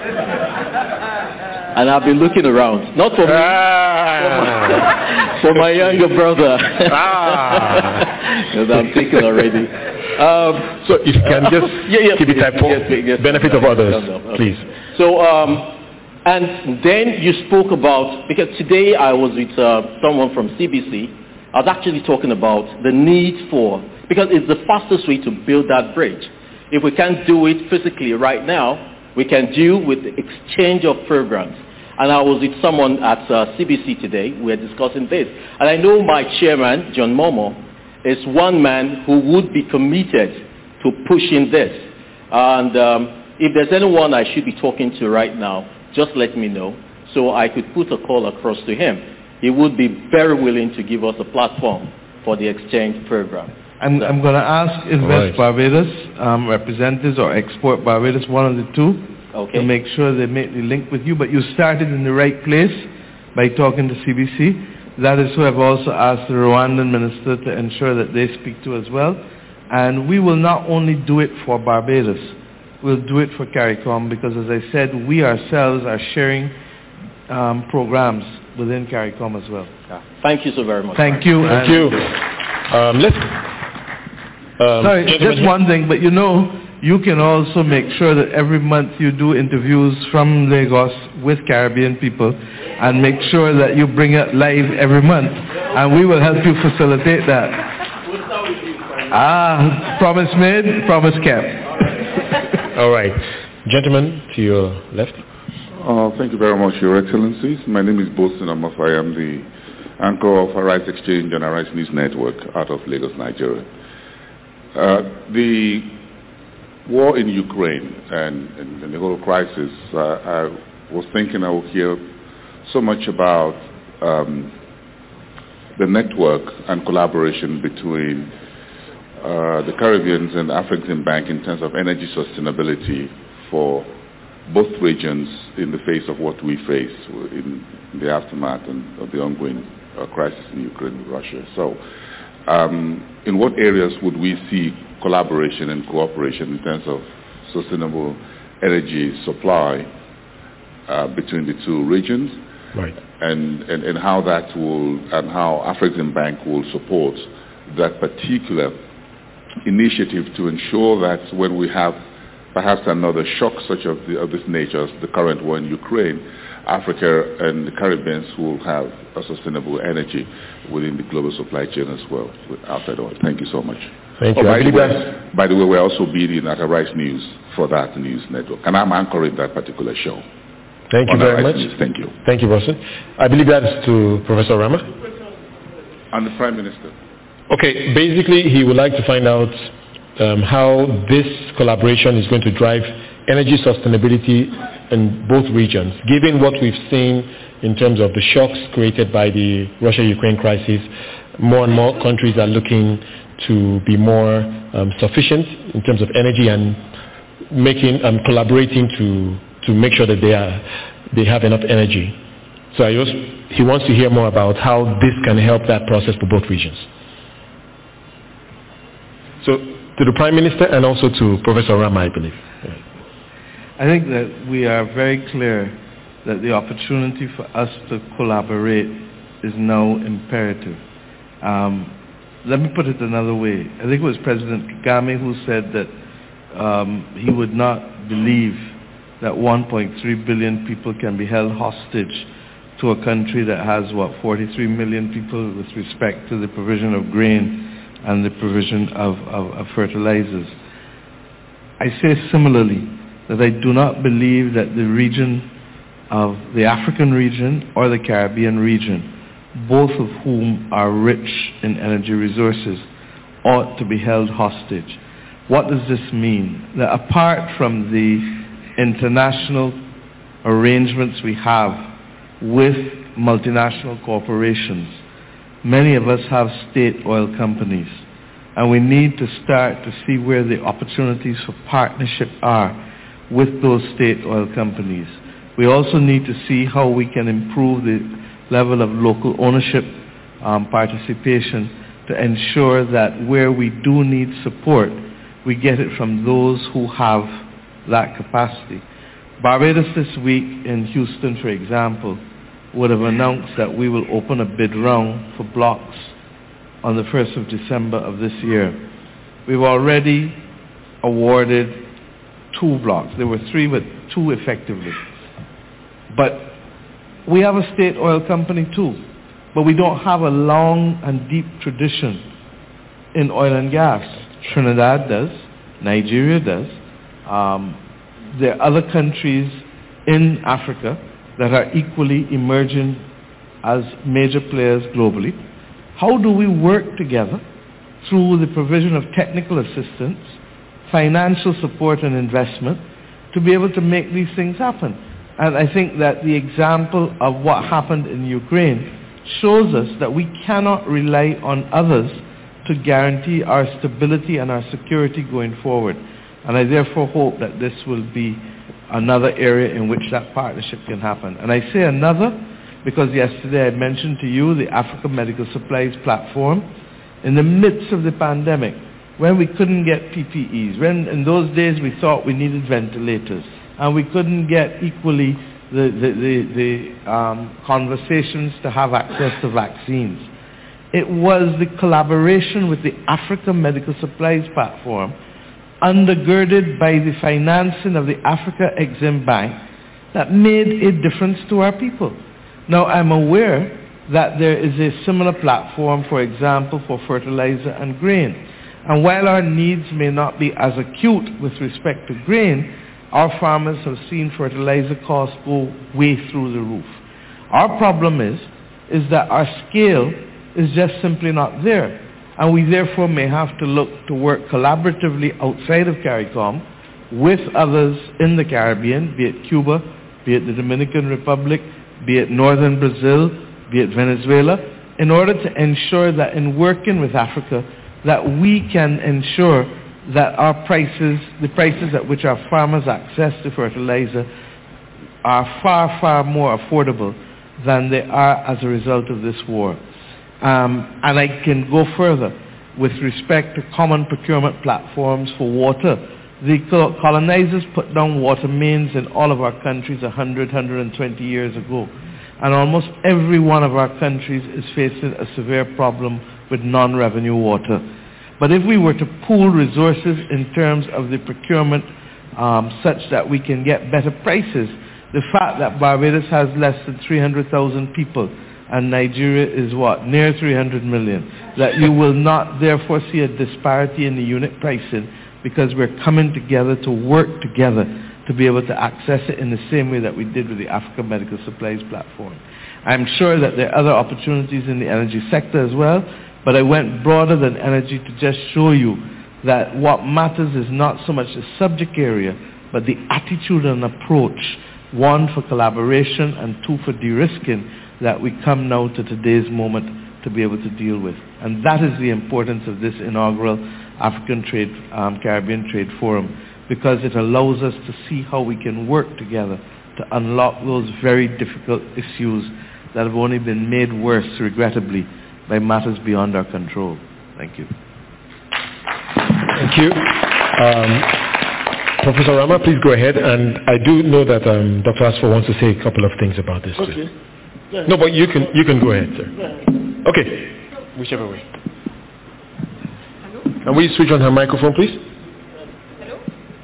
and I've been looking around, not for me, ah. for, my, for my younger brother. ah. Because I'm thinking already. Um, so if you can just yeah, yes, keep it type yes, yes, yes, benefit yes, of others, yes, yes, please. So, um, and then you spoke about, because today I was with uh, someone from C B C. I was actually talking about the need for, because it's the fastest way to build that bridge. If we can't do it physically right now, we can do with the exchange of programs. And I was with someone at uh, C B C today. We were discussing this. And I know my chairman, John Momo, is one man who would be committed to pushing this. And um, if there's anyone I should be talking to right now, just let me know so I could put a call across to him. He would be very willing to give us a platform for the exchange program. I'm, so. I'm going to ask Invest right. Barbados um, representatives or Export Barbados, one of the two, okay. to make sure they make the link with you. But you started in the right place by talking to C B C. That is who I've also asked the Rwandan minister to ensure that they speak to as well. And we will not only do it for Barbados, we'll do it for CARICOM, because as I said, we ourselves are sharing um, programs within CARICOM as well. Yeah. Thank you so very much. Thank you. Thank you. Um, let's, um, Sorry, just one thing, but you know, you can also make sure that every month you do interviews from Lagos with Caribbean people and make sure that you bring it live every month. And we will help you facilitate that. Ah, promise made, promise kept. All right. Gentlemen, to your left. Uh, thank you very much, Your Excellencies. My name is Bosin Amof. I am the anchor of Arise Exchange and Arise News Network out of Lagos, Nigeria. Uh, the war in Ukraine and, and, and the whole crisis, uh, I was thinking I would hear so much about um, the network and collaboration between uh, the Caribbean and African Bank in terms of energy sustainability for both regions in the face of what we face in the aftermath and of the ongoing uh, crisis in Ukraine and Russia. So, um, in what areas would we see collaboration and cooperation in terms of sustainable energy supply uh, between the two regions? Right. And, and, and how that will, and how African Bank will support that particular initiative to ensure that when we have perhaps another shock such of, the, of this nature as the current one in Ukraine, Africa and the Caribbean will have a sustainable energy within the global supply chain as well, outside oil. Thank you so much. Thank oh, you. By the, way, by the way, we're also bidding at Arise News for that news network, and I'm anchoring that particular show. Thank you very much. News. Thank you. Thank you, Bosin. I believe that is to Professor Rama. And the Prime Minister. Okay, basically he would like to find out Um, how this collaboration is going to drive energy sustainability in both regions, given what we've seen in terms of the shocks created by the Russia-Ukraine crisis. More and more countries are looking to be more um, sufficient in terms of energy and making um, collaborating to to make sure that they are they have enough energy. So I just, he wants to hear more about how this can help that process for both regions. So, to the Prime Minister and also to Professor Rama, I believe. Yeah. I think that we are very clear that the opportunity for us to collaborate is now imperative. Um, let me put it another way. I think it was President Kagame who said that um, he would not believe that one point three billion people can be held hostage to a country that has, what, forty-three million people with respect to the provision of grain and the provision of, of, of fertilizers. I say similarly that I do not believe that the region of the African region or the Caribbean region, both of whom are rich in energy resources, ought to be held hostage. What does this mean? That apart from the international arrangements we have with multinational corporations, many of us have state oil companies, and we need to start to see where the opportunities for partnership are with those state oil companies. We also need to see how we can improve the level of local ownership um, participation to ensure that where we do need support, we get it from those who have that capacity. Barbados this week in Houston, for example, would have announced that we will open a bid round for blocks on the first of December of this year. We've already awarded two blocks. There were three, but two effectively. But we have a state oil company too, but we don't have a long and deep tradition in oil and gas. Trinidad does, Nigeria does. Um, there are other countries in Africa that are equally emerging as major players globally. How do we work together through the provision of technical assistance, financial support and investment to be able to make these things happen? And I think that the example of what happened in Ukraine shows us that we cannot rely on others to guarantee our stability and our security going forward. And I therefore hope that this will be another area in which that partnership can happen. And I say another because yesterday I mentioned to you the African Medical Supplies Platform. In the midst of the pandemic, when we couldn't get P P Es, when in those days we thought we needed ventilators, and we couldn't get equally the, the, the, the um, conversations to have access to vaccines. It was the collaboration with the African Medical Supplies Platform undergirded by the financing of the Africa Exim Bank, that made a difference to our people. Now, I'm aware that there is a similar platform, for example, for fertilizer and grain. And while our needs may not be as acute with respect to grain, our farmers have seen fertilizer costs go way through the roof. Our problem is, is that our scale is just simply not there. And we therefore may have to look to work collaboratively outside of CARICOM with others in the Caribbean, be it Cuba, be it the Dominican Republic, be it northern Brazil, be it Venezuela, in order to ensure that in working with Africa, that we can ensure that our prices, the prices at which our farmers access to fertilizer are far, far more affordable than they are as a result of this war. Um, and I can go further with respect to common procurement platforms for water. The colonizers put down water mains in all of our countries one hundred, one hundred twenty years ago. And almost every one of our countries is facing a severe problem with non-revenue water. But if we were to pool resources in terms of the procurement um, such that we can get better prices, the fact that Barbados has less than three hundred thousand people and Nigeria is what, near three hundred million, that you will not therefore see a disparity in the unit pricing because we're coming together to work together to be able to access it in the same way that we did with the Africa Medical Supplies Platform. I'm sure that there are other opportunities in the energy sector as well, but I went broader than energy to just show you that what matters is not so much the subject area, but the attitude and approach, one for collaboration and two for de-risking, that we come now to today's moment to be able to deal with. And that is the importance of this inaugural African Trade, um, Caribbean Trade Forum, because it allows us to see how we can work together to unlock those very difficult issues that have only been made worse, regrettably, by matters beyond our control. Thank you. Thank you. Um, Professor Rama, please go ahead. And I do know that um, Doctor Asfor wants to say a couple of things about this okay. too. No, but you can you can go ahead, sir. Okay, whichever way. Hello? Can we switch on her microphone, please? Hello?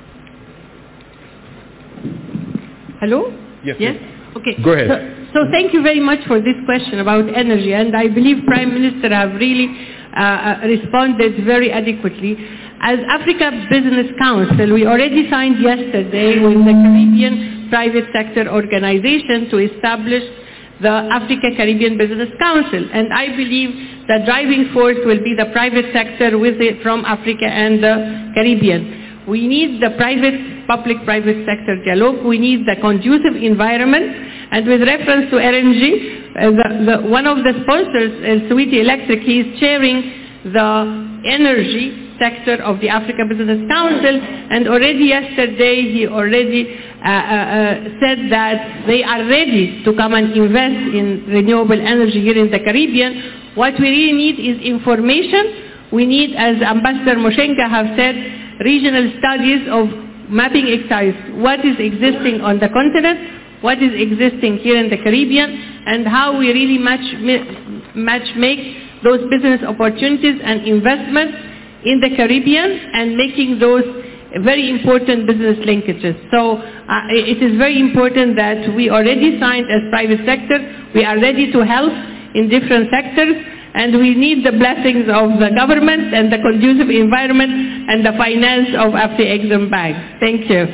Hello? Yes. Yes? Okay. Go ahead. So, so thank you very much for this question about energy, and I believe Prime Minister have really uh, responded very adequately. As Africa Business Council, we already signed yesterday with the Caribbean Private Sector Organization to establish the Africa Caribbean Business Council, and I believe the driving force will be the private sector with it from Africa and the Caribbean. We need the private, public-private sector dialogue. We need the conducive environment, and with reference to L N G, uh, the, the, one of the sponsors, uh, Sweetie Electric, he is chairing the energy sector of the Africa Business Council, and already yesterday he already uh, uh, said that they are ready to come and invest in renewable energy here in the Caribbean. What we really need is information. We need, as Ambassador Moshenga have said, regional studies of mapping exercise, what is existing on the continent, what is existing here in the Caribbean, and how we really match, match make those business opportunities and investments in the Caribbean and making those very important business linkages. So uh, it is very important that we already signed as private sector. We are ready to help in different sectors, and we need the blessings of the government and the conducive environment and the finance of Africa Exim Bank. Thank you.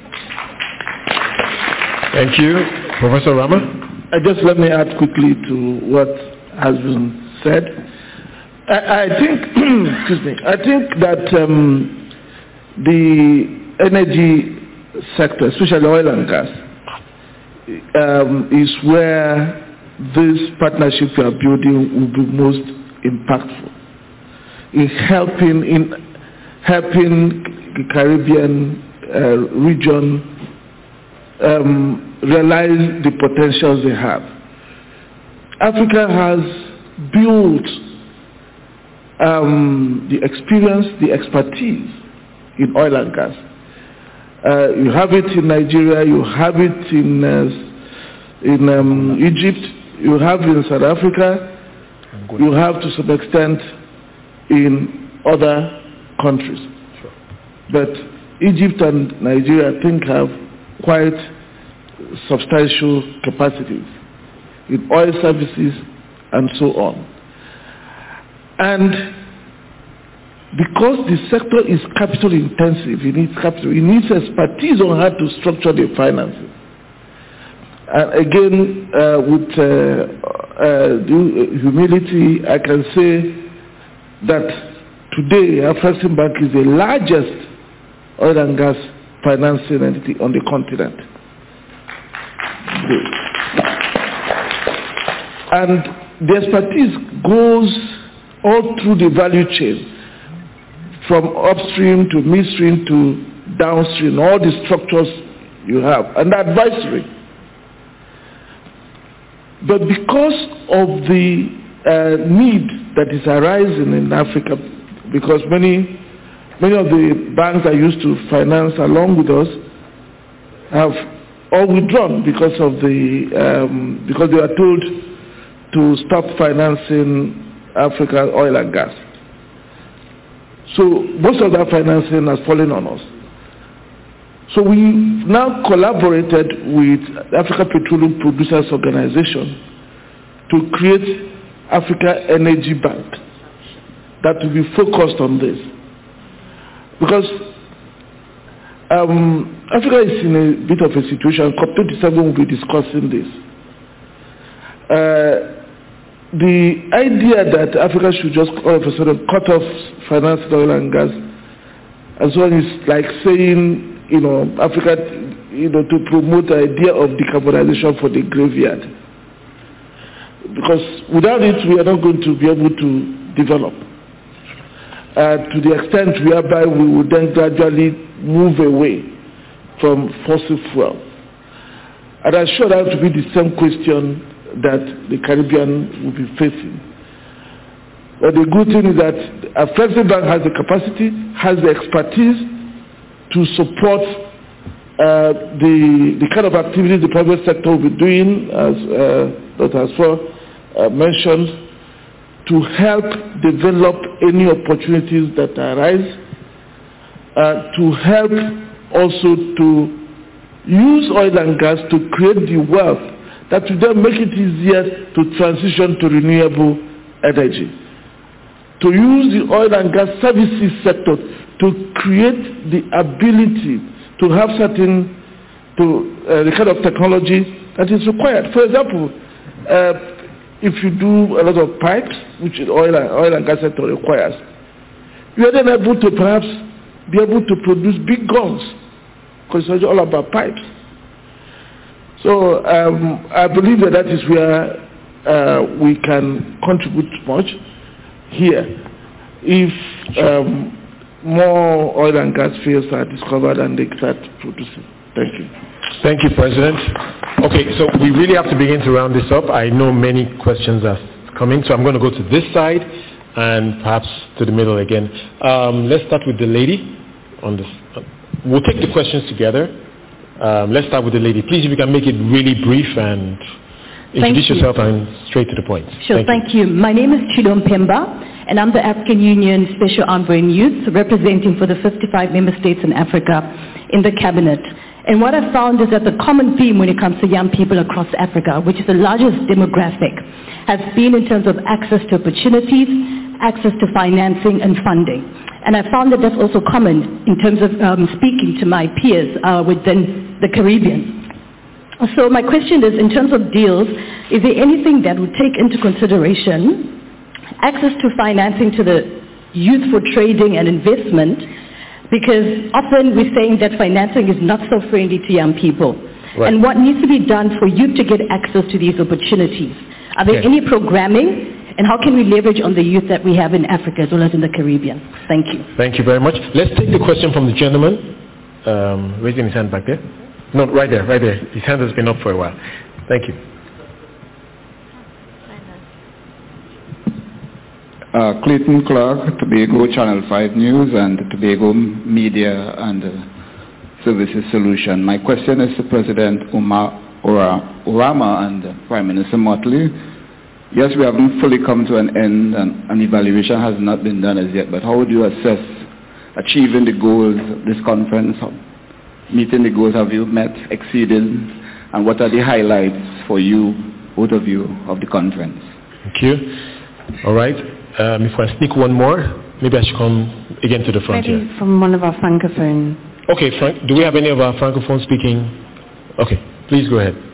Thank you. Professor Rama? Uh, just let me add quickly to what has been said. I, I think, excuse me, I think that um, the energy sector, especially oil and gas, um, is where this partnership we are building will be most impactful in helping in helping the Caribbean uh, region um, realize the potentials they have. Africa has built um, the experience, the expertise in oil and gas. Uh, you have it in Nigeria, you have it in uh, in um, Egypt, you have it in South Africa, you have to some extent in other countries. Sure. but Egypt and Nigeria, I think, have quite substantial capacities in oil services and so on. And because the sector is capital intensive, it needs capital, it needs expertise on how to structure the finances. And again, uh, with uh, uh, humility, I can say that today, Afreximbank is the largest oil and gas financing entity on the continent. And the expertise goes all through the value chain, from upstream to midstream to downstream, all the structures you have, and advisory. But because of the uh, need that is arising in Africa, because many many of the banks that used to finance along with us have all withdrawn because of the um, because they are told to stop financing African oil and gas. So most of that financing has fallen on us. So we now collaborated with Africa Petroleum Producers Organization to create Africa Energy Bank that will be focused on this. Because um, Africa is in a bit of a situation, COP twenty-seven will be discussing this. Uh, the idea that Africa should just all of a sudden cut off finance, oil and gas, as well is like saying, you know, Africa, you know, to promote the idea of decarbonization for the graveyard. Because without it, we are not going to be able to develop. Uh, to the extent whereby we would then gradually move away from fossil fuel. And I'm sure that will be the same question that the Caribbean will be facing. But the good thing is that Afreximbank has the capacity, has the expertise to support uh, the, the kind of activities the private sector will be doing, as uh, Doctor Asfor uh, mentioned, to help develop any opportunities that arise, uh, to help also to use oil and gas to create the wealth that will then make it easier to transition to renewable energy. To use the oil and gas services sector to create the ability to have certain, to uh, the kind of technology that is required. For example, uh, if you do a lot of pipes, which the oil and, oil and gas sector requires, you are then able to perhaps be able to produce big guns, because it's all about pipes. So um, I believe that that is where uh, we can contribute much here. If um, more oil and gas fields are discovered and they start producing. Thank you. Thank you, President. Okay, so we really have to begin to round this up. I know many questions are coming, so I'm going to go to this side and perhaps to the middle again. Um, let's start with the lady on this. We'll take the questions together. Um, let's start with the lady. Please, if you can make it really brief and introduce yourself and straight to the point. Sure, thank, thank you. you. My name is Chido Mpemba, and I'm the African Union Special Envoy in Youth, representing for the fifty-five member states in Africa in the cabinet. And what I found is that the common theme when it comes to young people across Africa, which is the largest demographic, has been in terms of access to opportunities, access to financing and funding. And I found that that's also common in terms of um, speaking to my peers uh, within the Caribbean. So my question is, in terms of deals, is there anything that would take into consideration access to financing to the youth for trading and investment? Because often we're saying that financing is not so friendly to young people. Right. And what needs to be done for youth to get access to these opportunities? Are there okay. any programming? And how can we leverage on the youth that we have in Africa as well as in the Caribbean? Thank you. Thank you very much. Let's take the question from the gentleman um, raising his hand back there. No, right there, right there. His hand has been up for a while. Thank you. Uh, Clayton Clark, Tobago Channel five News and Tobago Media and uh, Services Solution. My question is to President Umar Orama and uh, Prime Minister Motley. Yes, we haven't fully come to an end and an evaluation has not been done as yet, but how would you assess achieving the goals of this conference, meeting the goals have you met, exceeded, and what are the highlights for you, both of you, of the conference? Thank you. All right. Um, if I sneak one more, maybe I should come again to the front Maybe here. from one of our francophone. Okay, Frank, do we have any of our francophone speaking? Okay, please go ahead.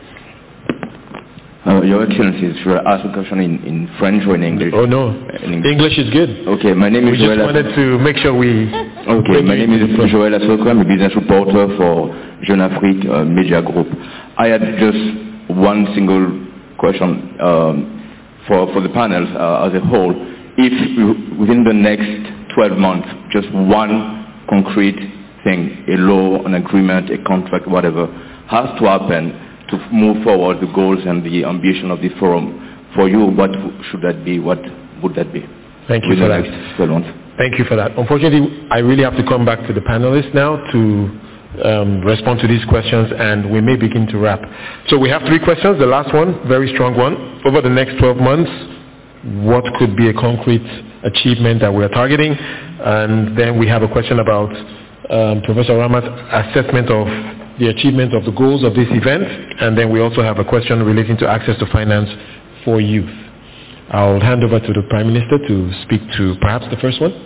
Uh, Your Excellency, should I ask a question in, in French or in English? Oh no, in English. English is good. Okay, my name we is just Joël. wanted to make sure we... Okay, my name is Joël Asoko. I'm a business reporter for Jeune Afrique uh, Media Group. I had just one single question um, for, for the panel uh, as a whole. If you, within the next twelve months, just one concrete thing, a law, an agreement, a contract, whatever, has to happen to move forward the goals and the ambition of the forum, for you, what should that be? What would that be? Thank you for that. Thank you for that. Unfortunately, I really have to come back to the panelists now to um, respond to these questions, and we may begin to wrap. So we have three questions. The last one, very strong one. Over the next twelve months, what could be a concrete achievement that we are targeting? And then we have a question about um, Professor Orama's assessment of the achievement of the goals of this event, and then we also have a question relating to access to finance for youth. I'll hand over to the Prime Minister to speak to perhaps the first one.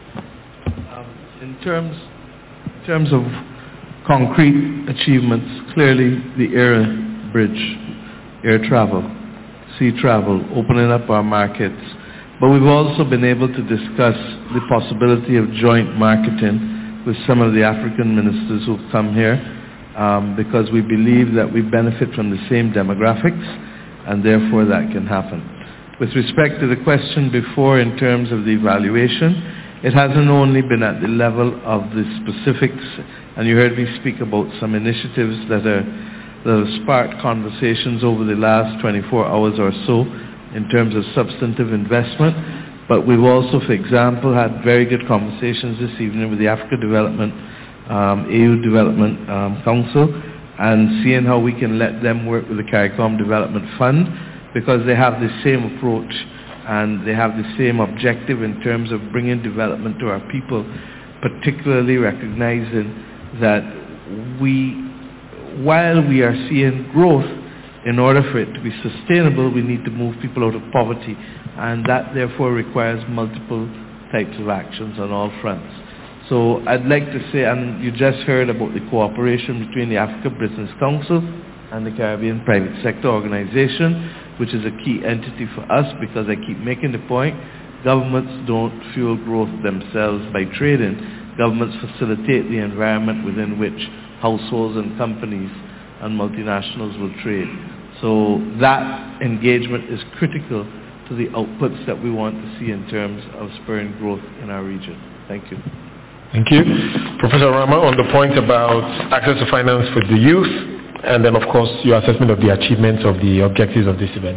Um, in terms, in terms of concrete achievements, clearly the air bridge, air travel, sea travel, opening up our markets, but we've also been able to discuss the possibility of joint marketing with some of the African ministers who've come here, Um, because we believe that we benefit from the same demographics, and therefore that can happen. With respect to the question before in terms of the evaluation, it hasn't only been at the level of the specifics, and you heard me speak about some initiatives that, are, that have sparked conversations over the last twenty-four hours or so in terms of substantive investment, but we've also, for example, had very good conversations this evening with the Africa Development Um, A U Development um, Council, and seeing how we can let them work with the CARICOM Development Fund, because they have the same approach and they have the same objective in terms of bringing development to our people, particularly recognizing that we, while we are seeing growth, in order for it to be sustainable, we need to move people out of poverty, and that therefore requires multiple types of actions on all fronts. So I'd like to say, and you just heard about the cooperation between the Africa Business Council and the Caribbean Private Sector Organization, which is a key entity for us, because I keep making the point, governments don't fuel growth themselves by trading. Governments facilitate the environment within which households and companies and multinationals will trade. So that engagement is critical to the outputs that we want to see in terms of spurring growth in our region. Thank you. Thank you. Professor Orama, on the point about access to finance for the youth, and then of course your assessment of the achievements of the objectives of this event.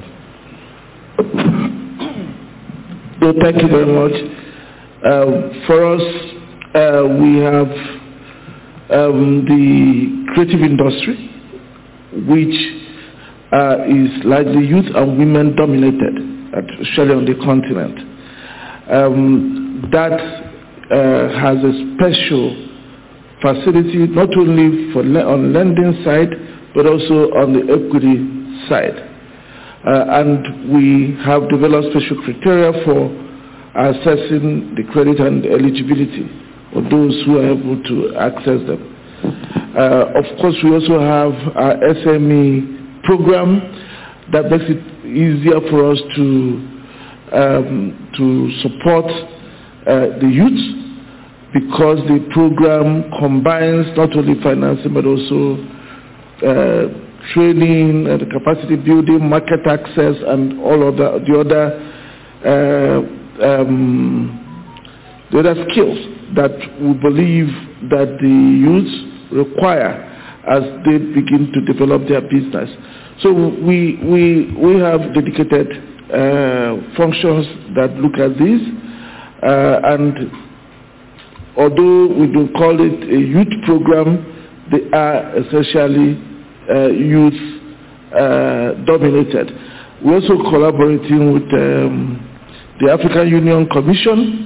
So thank you very much. Uh, for us, uh, we have um, the creative industry, which uh, is largely youth and women dominated, especially on the continent. Um, that Uh, has a special facility not only for le- on lending side but also on the equity side, uh, and we have developed special criteria for assessing the credit and eligibility of those who are able to access them. Uh, of course, we also have our S M E program that makes it easier for us to um, to support Uh, the youth, because the program combines not only financing but also uh, training and capacity building, market access, and all of the, the other uh, um, the other skills that we believe that the youth require as they begin to develop their business. So we we we have dedicated uh, functions that look at this. Uh, and although we don't call it a youth program, they are essentially uh, youth uh, dominated. We're also collaborating with um, the African Union Commission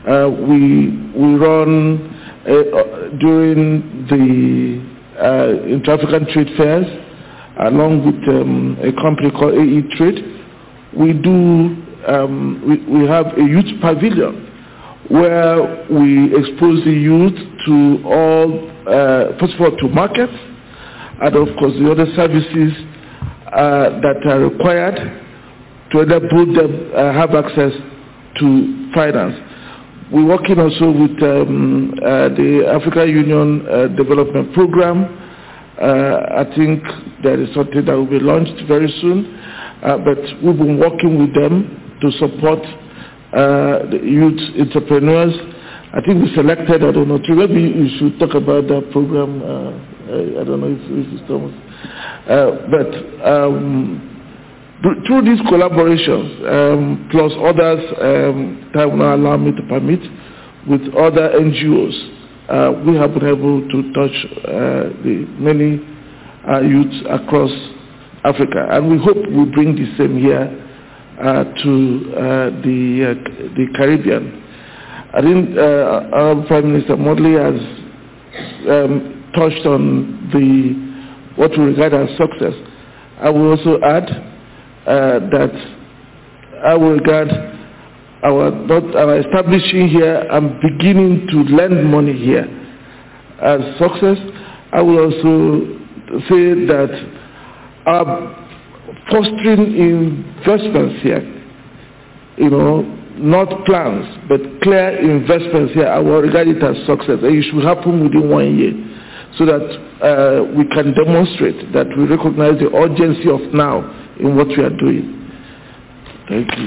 Uh, we we run uh, during the uh, inter-African trade fairs, along with um, a company called A E Trade. We do um, we, we have a youth pavilion where we expose the youth to all, uh, first of all, to markets, and of course the other services uh, that are required to enable them uh, have access to finance. We're working also with um, uh, the African Union uh, Development Program. Uh, I think there is something that will be launched very soon, uh, but we've been working with them to support uh, the youth entrepreneurs. I think we selected, I don't know, maybe you should talk about that program. Uh, I don't know if this is Thomas. Uh, but um, through these collaborations, um, plus others, um, time will not allow me to permit, with other N G Os, uh, we have been able to touch uh, the many uh, youths across Africa, and we hope we bring the same here uh, to uh, the uh, the Caribbean. I think uh, our Prime Minister Modley has um, touched on the what we regard as success. I will also add. Uh, that I will regard our, not our establishing here and beginning to lend money here as success. I will also say that our fostering investments here, you know, not plans, but clear investments here, I will regard it as success. And it should happen within one year so that uh, we can demonstrate that we recognize the urgency of now in what we are doing. Thank you.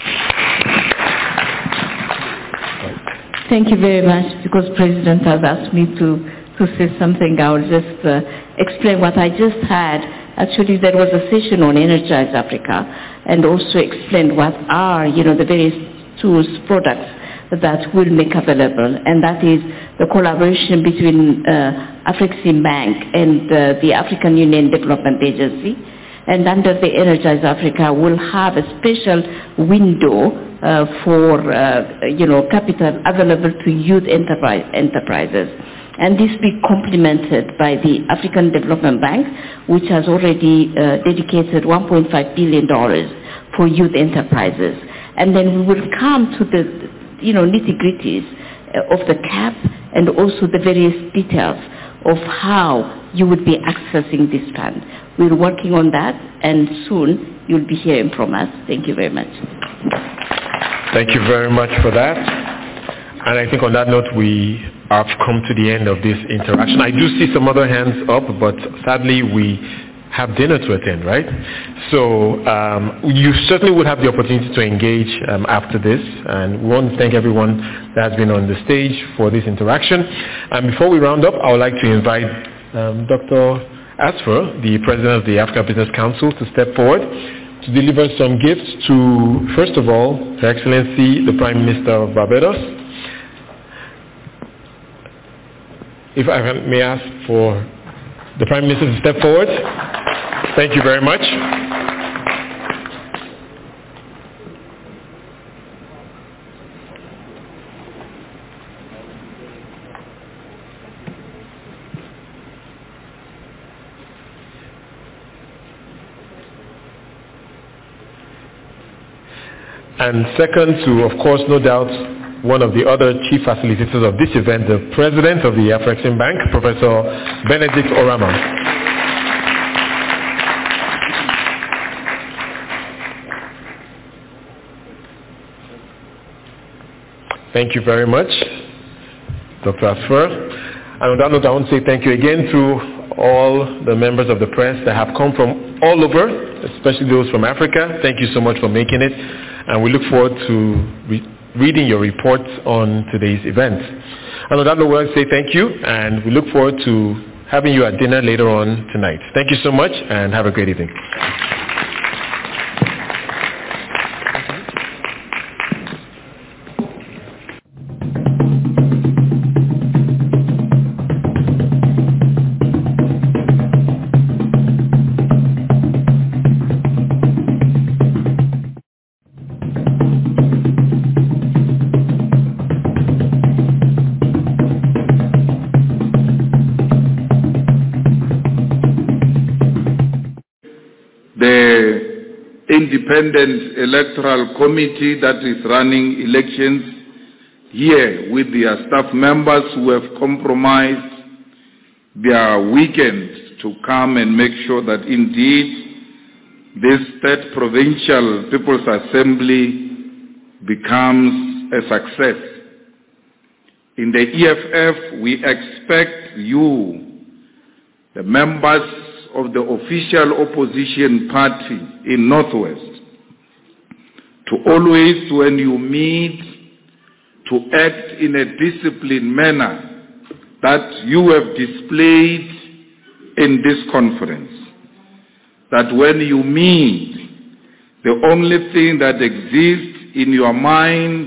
Thank you very much. Because President has asked me to, to say something, I will just uh, explain what I just had. Actually, there was a session on Energize Africa and also explained what are, you know, the various tools, products that will make available, and that is the collaboration between uh, Afreximbank and uh, the African Union Development Agency. And under the Energize Africa, we'll have a special window uh, for, uh, you know, capital available to youth enterprise, enterprises. And this will be complemented by the African Development Bank, which has already uh, dedicated one point five billion dollars for youth enterprises. And then we will come to the, you know, nitty-gritties of the cap and also the various details of how you would be accessing this fund. We're working on that, and soon you'll be hearing from us. Thank you very much. Thank you very much for that. And I think on that note, we have come to the end of this interaction. I do see some other hands up, but sadly we have dinner to attend, right? So um, you certainly would have the opportunity to engage um, after this, and we want to thank everyone that has been on the stage for this interaction. And before we round up, I would like to invite um, Doctor Asfer, the President of the Africa Business Council, to step forward to deliver some gifts to, first of all, Her Excellency, the Prime Minister of Barbados. If I may ask for the Prime Minister to step forward. Thank you very much. And second to, of course, no doubt, one of the other chief facilitators of this event, the President of the Afreximbank, Professor Benedict Oramah. Thank you very much, Doctor Asfer. And on that note, I want to say thank you again to all the members of the press that have come from all over, especially those from Africa. Thank you so much for making it. And we look forward to re- reading your reports on today's event. And on that note, I want to say thank you, and we look forward to having you at dinner later on tonight. Thank you so much, and have a great evening. independent electoral committee that is running elections here with their staff members who have compromised their weekend to come and make sure that indeed this third provincial People's Assembly becomes a success. In the E F F, we expect you, the members of the official opposition party in Northwest, to always, when you meet, to act in a disciplined manner that you have displayed in this conference. That when you meet, the only thing that exists in your mind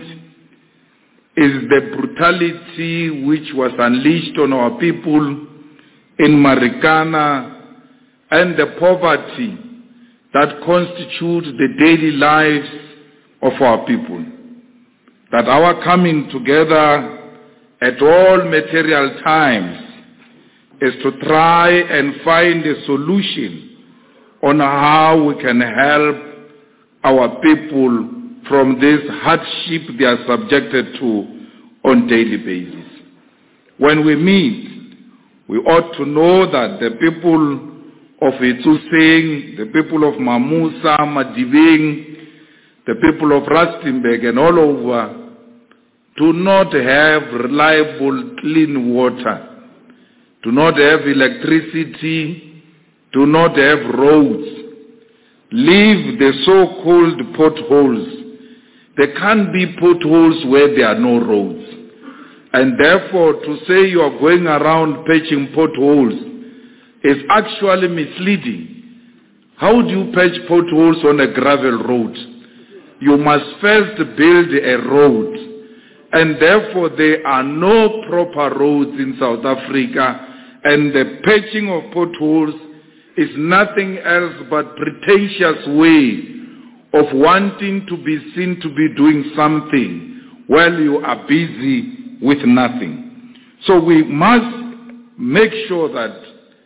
is the brutality which was unleashed on our people in Marikana and the poverty that constitutes the daily lives of our people. That our coming together at all material times is to try and find a solution on how we can help our people from this hardship they are subjected to on daily basis. When we meet, we ought to know that the people of Etuseng, the people of Mamusa, Madibeng, the people of Rustenburg and all over do not have reliable clean water, do not have electricity, do not have roads. Leave the so-called potholes. There can't be potholes where there are no roads. And therefore, to say you are going around patching potholes is actually misleading. How do you patch potholes on a gravel road? You must first build a road. And therefore, there are no proper roads in South Africa. And the patching of potholes is nothing else but pretentious way of wanting to be seen to be doing something while you are busy with nothing. So we must make sure that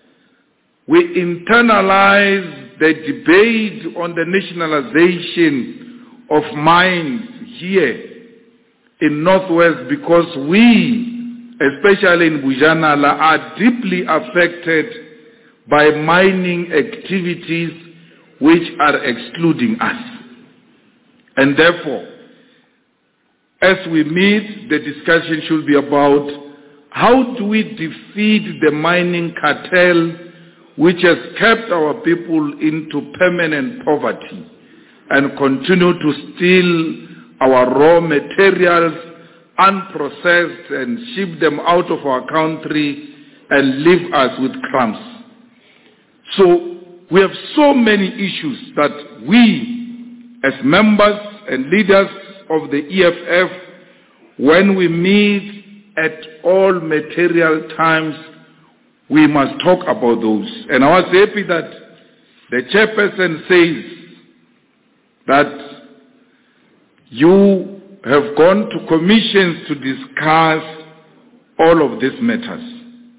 we internalize the debate on the nationalization of mines here in Northwest, because we, especially in Bujanala, are deeply affected by mining activities which are excluding us. And therefore, as we meet, the discussion should be about how do we defeat the mining cartel which has kept our people into permanent poverty and continue to steal our raw materials unprocessed and ship them out of our country and leave us with crumbs. So we have so many issues that we, as members and leaders of the E F F, when we meet at all material times, we must talk about those. And I was happy that the chairperson says that you have gone to commissions to discuss all of these matters.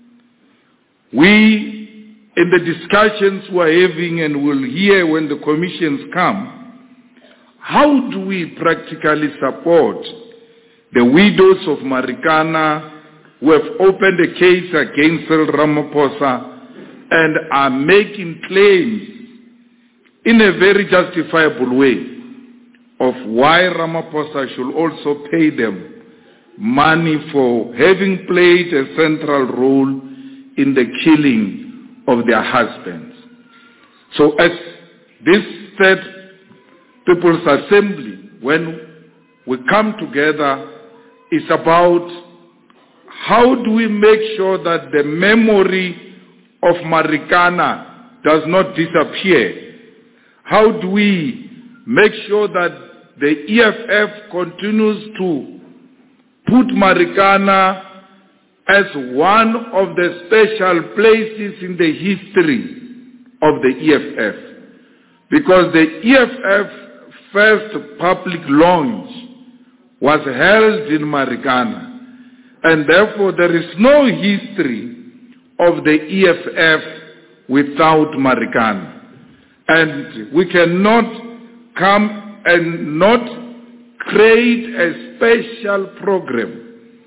We, in the discussions we're having and will hear when the commissions come, how do we practically support the widows of Marikana who have opened a case against Cyril Ramaphosa and are making claims in a very justifiable way of why Ramaphosa should also pay them money for having played a central role in the killing of their husbands. So as this third People's Assembly, when we come together, is about how do we make sure that the memory of Marikana does not disappear? How do we make sure that the E F F continues to put Marikana as one of the special places in the history of the E F F? Because the E F F first public launch was held in Marikana. And therefore there is no history of the E F F without Marikana. And we cannot come and not create a special program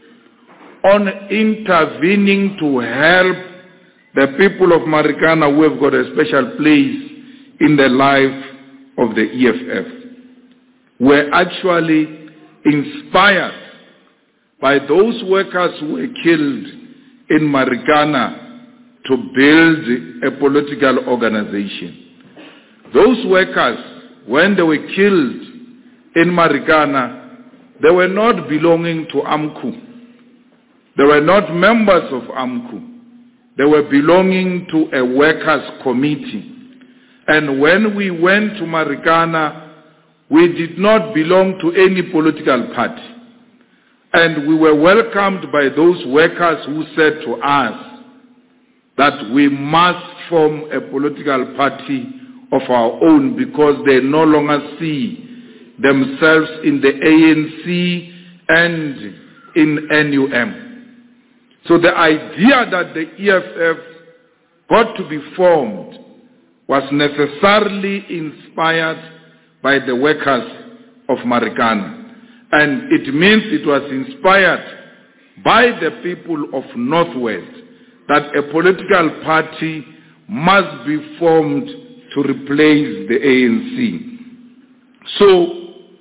on intervening to help the people of Marikana who have got a special place in the life of the E F F. We're actually inspired by those workers who were killed in Marikana to build a political organization. Those workers, when they were killed in Marikana, they were not belonging to AMCU. They were not members of AMCU. They were belonging to a workers' committee. And when we went to Marikana, we did not belong to any political party. And we were welcomed by those workers who said to us that we must form a political party of our own because they no longer see themselves in the A N C and in N U M. So the idea that the E F F got to be formed was necessarily inspired by the workers of Marikana. And it means it was inspired by the people of Northwest that a political party must be formed to replace the A N C. So,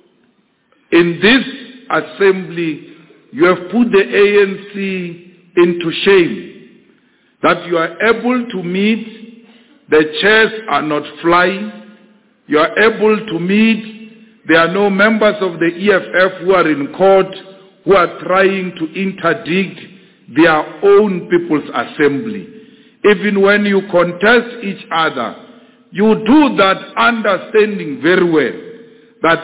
in this assembly, you have put the A N C into shame, that you are able to meet, the chairs are not flying, you are able to meet, there are no members of the E F F who are in court, who are trying to interdict their own people's assembly. Even when you contest each other, you do that understanding very well that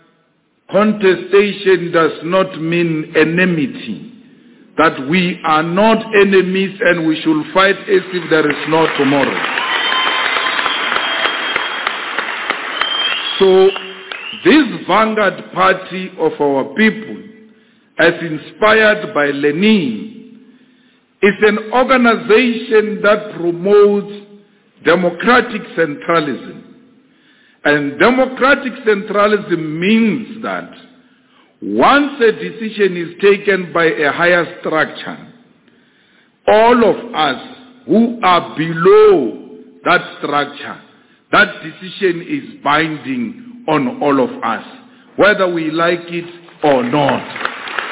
contestation does not mean enmity, that we are not enemies and we should fight as if there is no tomorrow. So this vanguard party of our people, as inspired by Lenin, is an organization that promotes democratic centralism. And democratic centralism means that once a decision is taken by a higher structure, all of us who are below that structure, that decision is binding on all of us, whether we like it or not.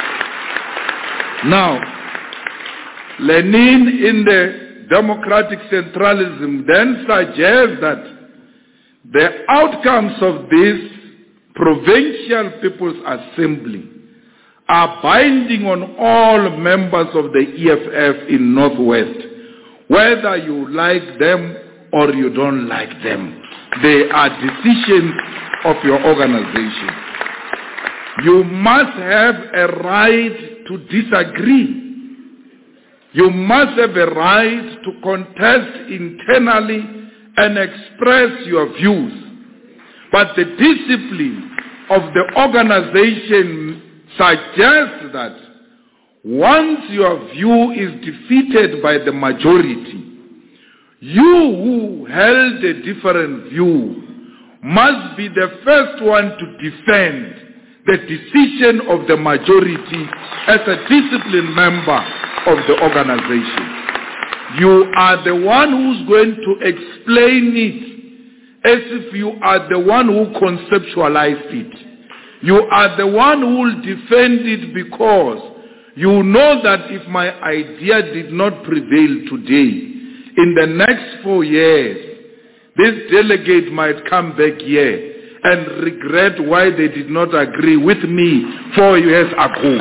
Now, Lenin in the democratic centralism then suggests that the outcomes of this provincial people's assembly are binding on all members of the E F F in Northwest, whether you like them or you don't like them. They are decisions of your organization. You must have a right to disagree. You must have a right to contest internally and express your views. But the discipline of the organization suggests that once your view is defeated by the majority, you who held a different view must be the first one to defend the decision of the majority as a disciplined member of the organization. You are the one who's going to explain it as if you are the one who conceptualized it. You are the one who will defend it because you know that if my idea did not prevail today, in the next four years, this delegate might come back here and regret why they did not agree with me four years ago.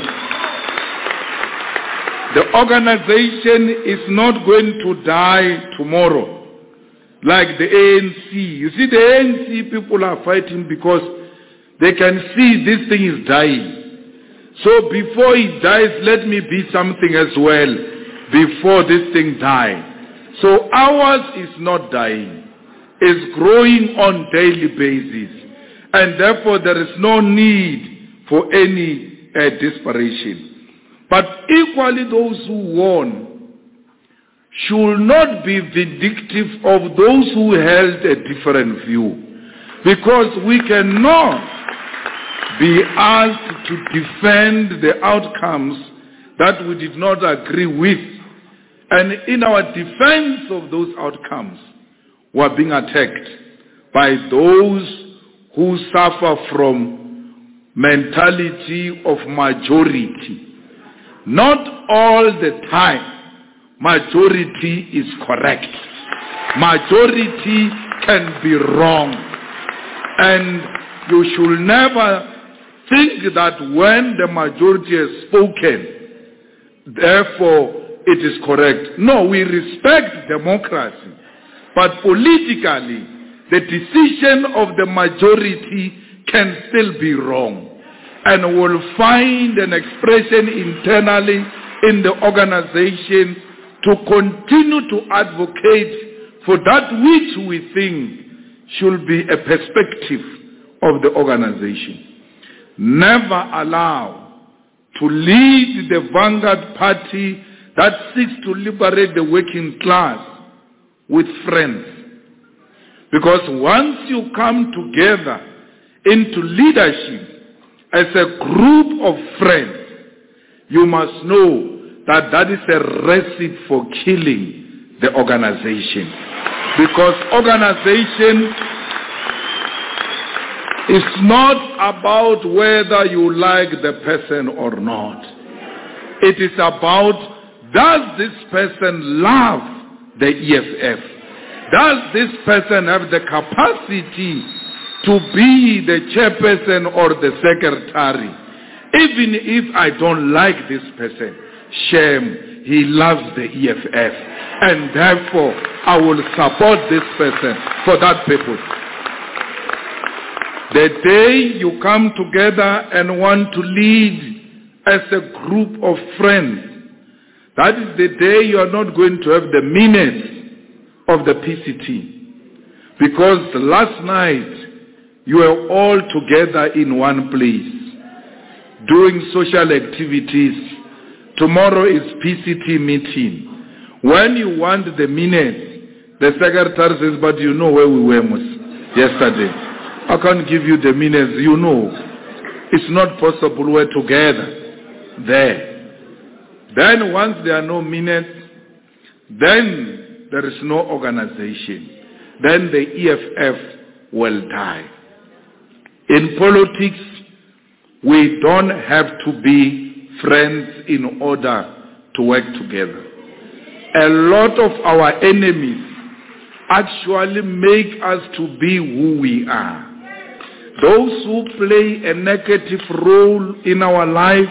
The organization is not going to die tomorrow like the A N C. You see, the A N C people are fighting because they can see this thing is dying. So before it dies, let me be something as well before this thing dies. So ours is not dying. It's growing on daily basis. And therefore there is no need for any uh, desperation. But equally those who won should not be vindictive of those who held a different view. Because we cannot be asked to defend the outcomes that we did not agree with. And in our defense of those outcomes, we are being attacked by those who suffer from mentality of majority. Not all the time majority is correct. Majority can be wrong. And you should never think that when the majority has spoken, therefore it is correct. No, we respect democracy. But politically, the decision of the majority can still be wrong. And will find an expression internally in the organization to continue to advocate for that which we think should be a perspective of the organization. Never allow to lead the vanguard party that seeks to liberate the working class with friends. Because once you come together into leadership as a group of friends, you must know that that is a recipe for killing the organization. Because organization is not about whether you like the person or not. It is about, does this person love the E F F? Does this person have the capacity to be the chairperson or the secretary? Even if I don't like this person, shame, he loves the E F F. And therefore, I will support this person for that purpose. The day you come together and want to lead as a group of friends, that is the day you are not going to have the minutes of the P C T. Because last night, you were all together in one place, doing social activities. Tomorrow is P C T meeting. When you want the minutes, the secretary says, but you know where we were yesterday. I can't give you the minutes, you know. It's not possible, we're together there. Then once there are no minutes, then there is no organization. Then the E F F will die. In politics, we don't have to be friends in order to work together. A lot of our enemies actually make us to be who we are. Those who play a negative role in our life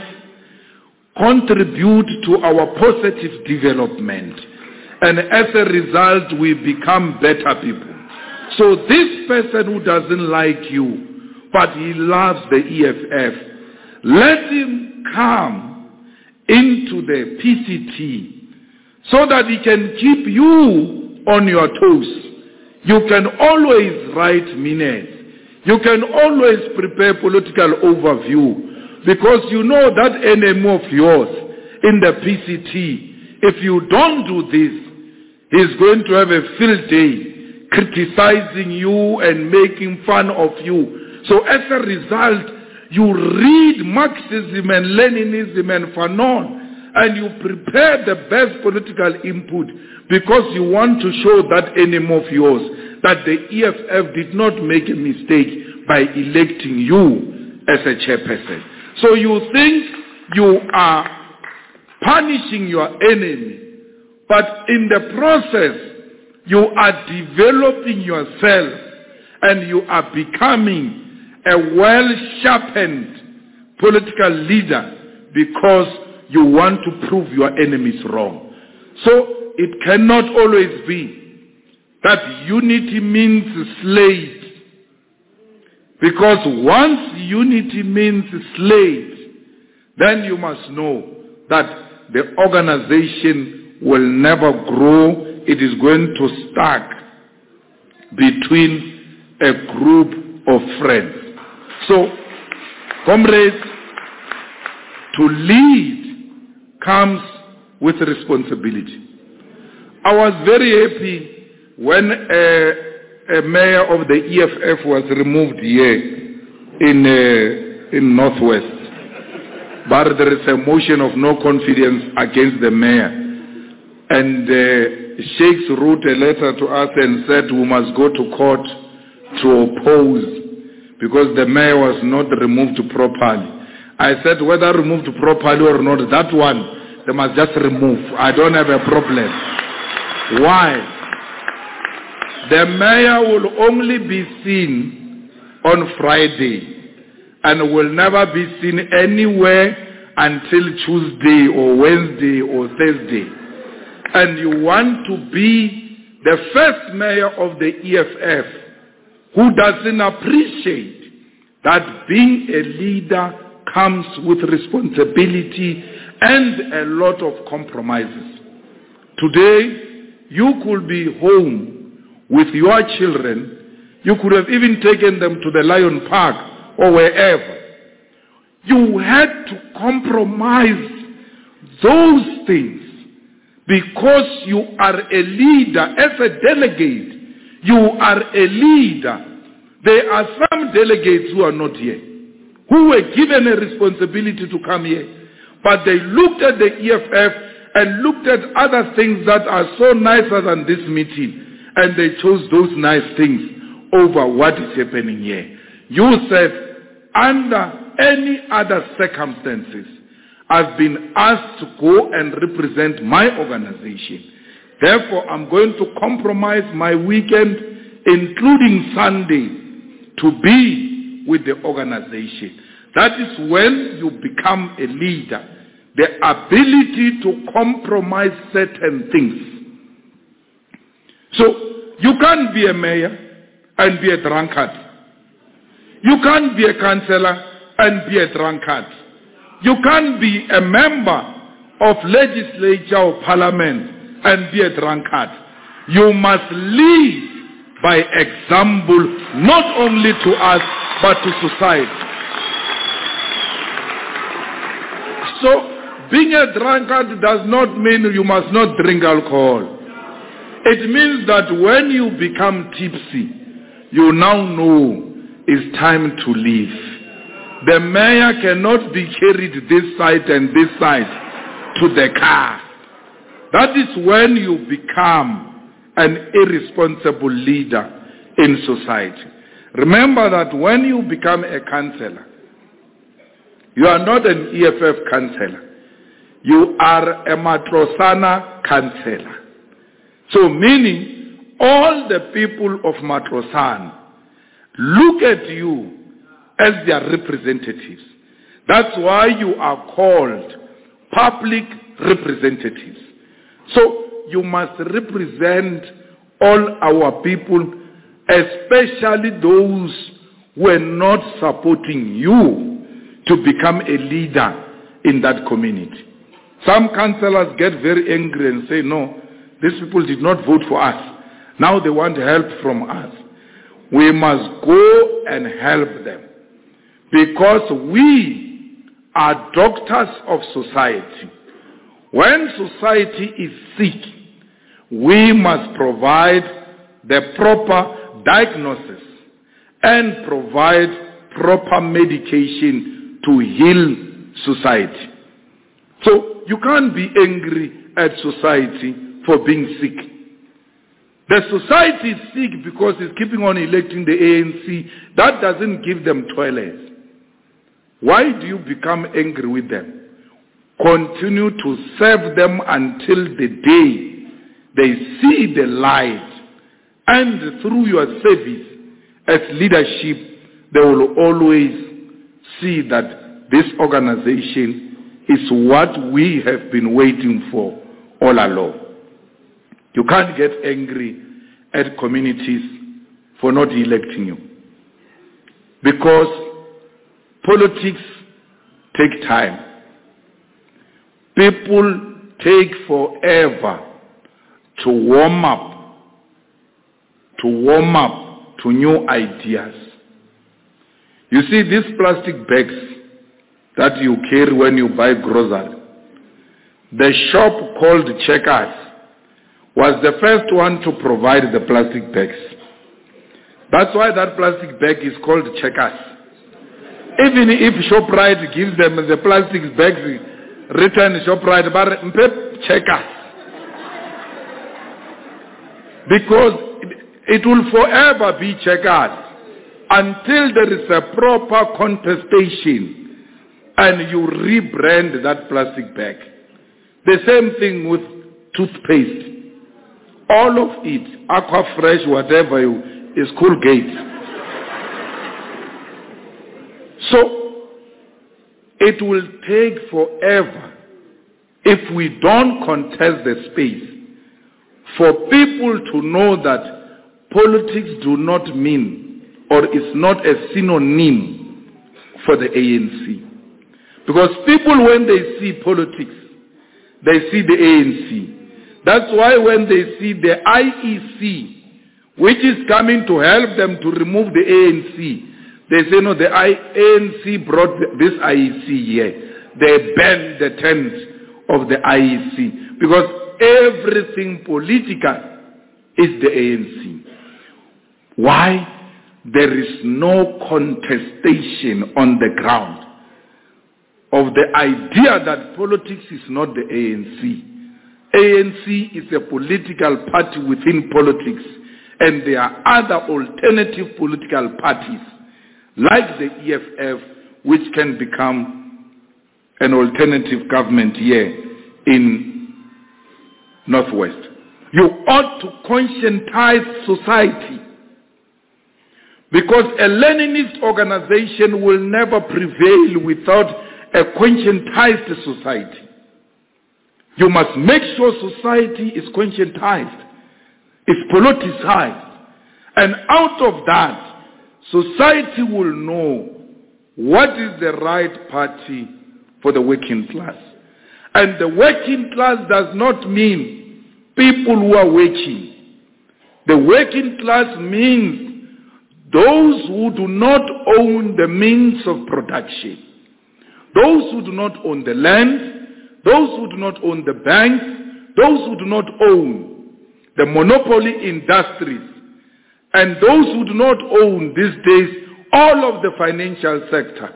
contribute to our positive development. And as a result, we become better people. So this person who doesn't like you, but he loves the E F F, let him come into the P C T so that he can keep you on your toes. You can always write minutes. You can always prepare political overview, because you know that enemy of yours in the P C T, if you don't do this, he's going to have a field day criticizing you and making fun of you. So as a result, you read Marxism and Leninism and Fanon, and you prepare the best political input because you want to show that enemy of yours that the E F F did not make a mistake by electing you as a chairperson. So you think you are punishing your enemy, but in the process, you are developing yourself and you are becoming a well-sharpened political leader because you want to prove your enemies wrong. So it cannot always be that unity means slave. Because once unity means slave, then you must know that the organization will never grow. It is going to stack between a group of friends. So, comrades, to lead comes with responsibility. I was very happy when a, a mayor of the E F F was removed here in uh, in Northwest, but there is a motion of no confidence against the mayor, and uh, Sheikhs wrote a letter to us and said we must go to court to oppose because the mayor was not removed properly. I said whether removed properly or not, that one they must just remove. I don't have a problem. Why? The mayor will only be seen on Friday and will never be seen anywhere until Tuesday or Wednesday or Thursday. And you want to be the first mayor of the E F F who doesn't appreciate that being a leader comes with responsibility and a lot of compromises. Today, you could be home with your children. You could have even taken them to the Lion Park or wherever. You had to compromise those things because you are a leader. As a delegate, you are a leader. There are some delegates who are not here, who were given a responsibility to come here, but they looked at the E F F and looked at other things that are so nicer than this meeting, and they chose those nice things over what is happening here. You said, under any other circumstances, I've been asked to go and represent my organization. Therefore, I'm going to compromise my weekend, including Sunday, to be with the organization. That is when you become a leader. The ability to compromise certain things. So, you can't be a mayor and be a drunkard. You can't be a councillor and be a drunkard. You can't be a member of legislature or parliament and be a drunkard. You must lead by example, not only to us, but to society. So, being a drunkard does not mean you must not drink alcohol. It means that when you become tipsy, you now know it's time to leave. The mayor cannot be carried this side and this side to the car. That is when you become an irresponsible leader in society. Remember that when you become a councillor, you are not an E F F councillor. You are a Matrosana councillor. So meaning all the people of Matrosan look at you as their representatives. That's why you are called public representatives. So you must represent all our people, especially those who are not supporting you to become a leader in that community. Some councillors get very angry and say, no, these people did not vote for us. Now they want help from us. We must go and help them because we are doctors of society. When society is sick, we must provide the proper diagnosis and provide proper medication to heal society. So you can't be angry at society for being sick. The society is sick because it's keeping on electing the A N C. That doesn't give them toilets. Why do you become angry with them? Continue to serve them until the day they see the light. And through your service as leadership, they will always see that this organization is what we have been waiting for all along. You can't get angry at communities for not electing you. Because politics take time. People take forever to warm up, to warm up to new ideas. You see, these plastic bags that you carry when you buy grocery, the shop called Checkers was the first one to provide the plastic bags. That's why that plastic bag is called checkers. Even if ShopRite gives them the plastic bags written ShopRite, but checkers. Because it will forever be checkered until there is a proper contestation and you rebrand that plastic bag. The same thing with toothpaste. All of it, Aquafresh, whatever you, is Colgate. So, it will take forever if we don't contest the space for people to know that politics do not mean or is not a synonym for the A N C. Because people, when they see politics, they see the A N C. That's why when they see the I E C, which is coming to help them to remove the A N C, they say, no, the A N C brought this I E C here. They banned the tent of the I E C. Because everything political is the A N C. Why? There is no contestation on the ground of the idea that politics is not the A N C. A N C is a political party within politics, and there are other alternative political parties like the E F F, which can become an alternative government here in Northwest. You ought to conscientize society, because a Leninist organization will never prevail without a conscientized society. You must make sure society is conscientized, is politicized, and out of that, society will know what is the right party for the working class. And the working class does not mean people who are working. The working class means those who do not own the means of production, those who do not own the land, those who do not own the banks, those who do not own the monopoly industries, and those who do not own these days all of the financial sector.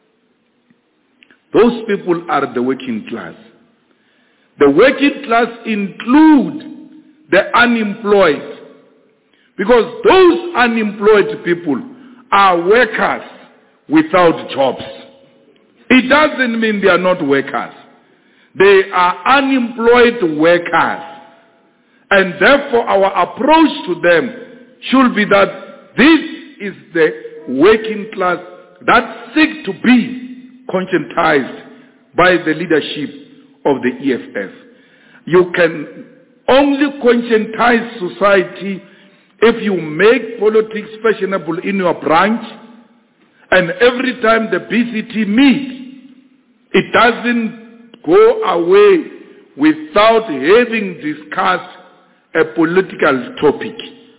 Those people are the working class. The working class include the unemployed, because those unemployed people are workers without jobs. It doesn't mean they are not workers. They are unemployed workers. And therefore our approach to them should be that this is the working class that seek to be conscientized by the leadership of the E F F. You can only conscientize society if you make politics fashionable in your branch, and every time the B C T meets, it doesn't go away without having discussed a political topic.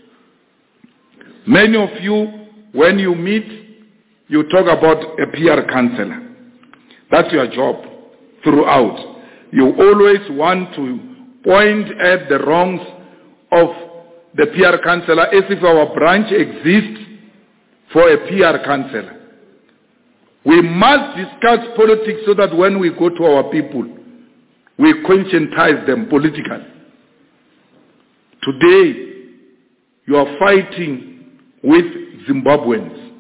Many of you, when you meet, you talk about a P R councillor. That's your job throughout. You always want to point at the wrongs of the P R councillor as if our branch exists for a P R councillor. We must discuss politics so that when we go to our people, we conscientize them politically. Today, you are fighting with Zimbabweans.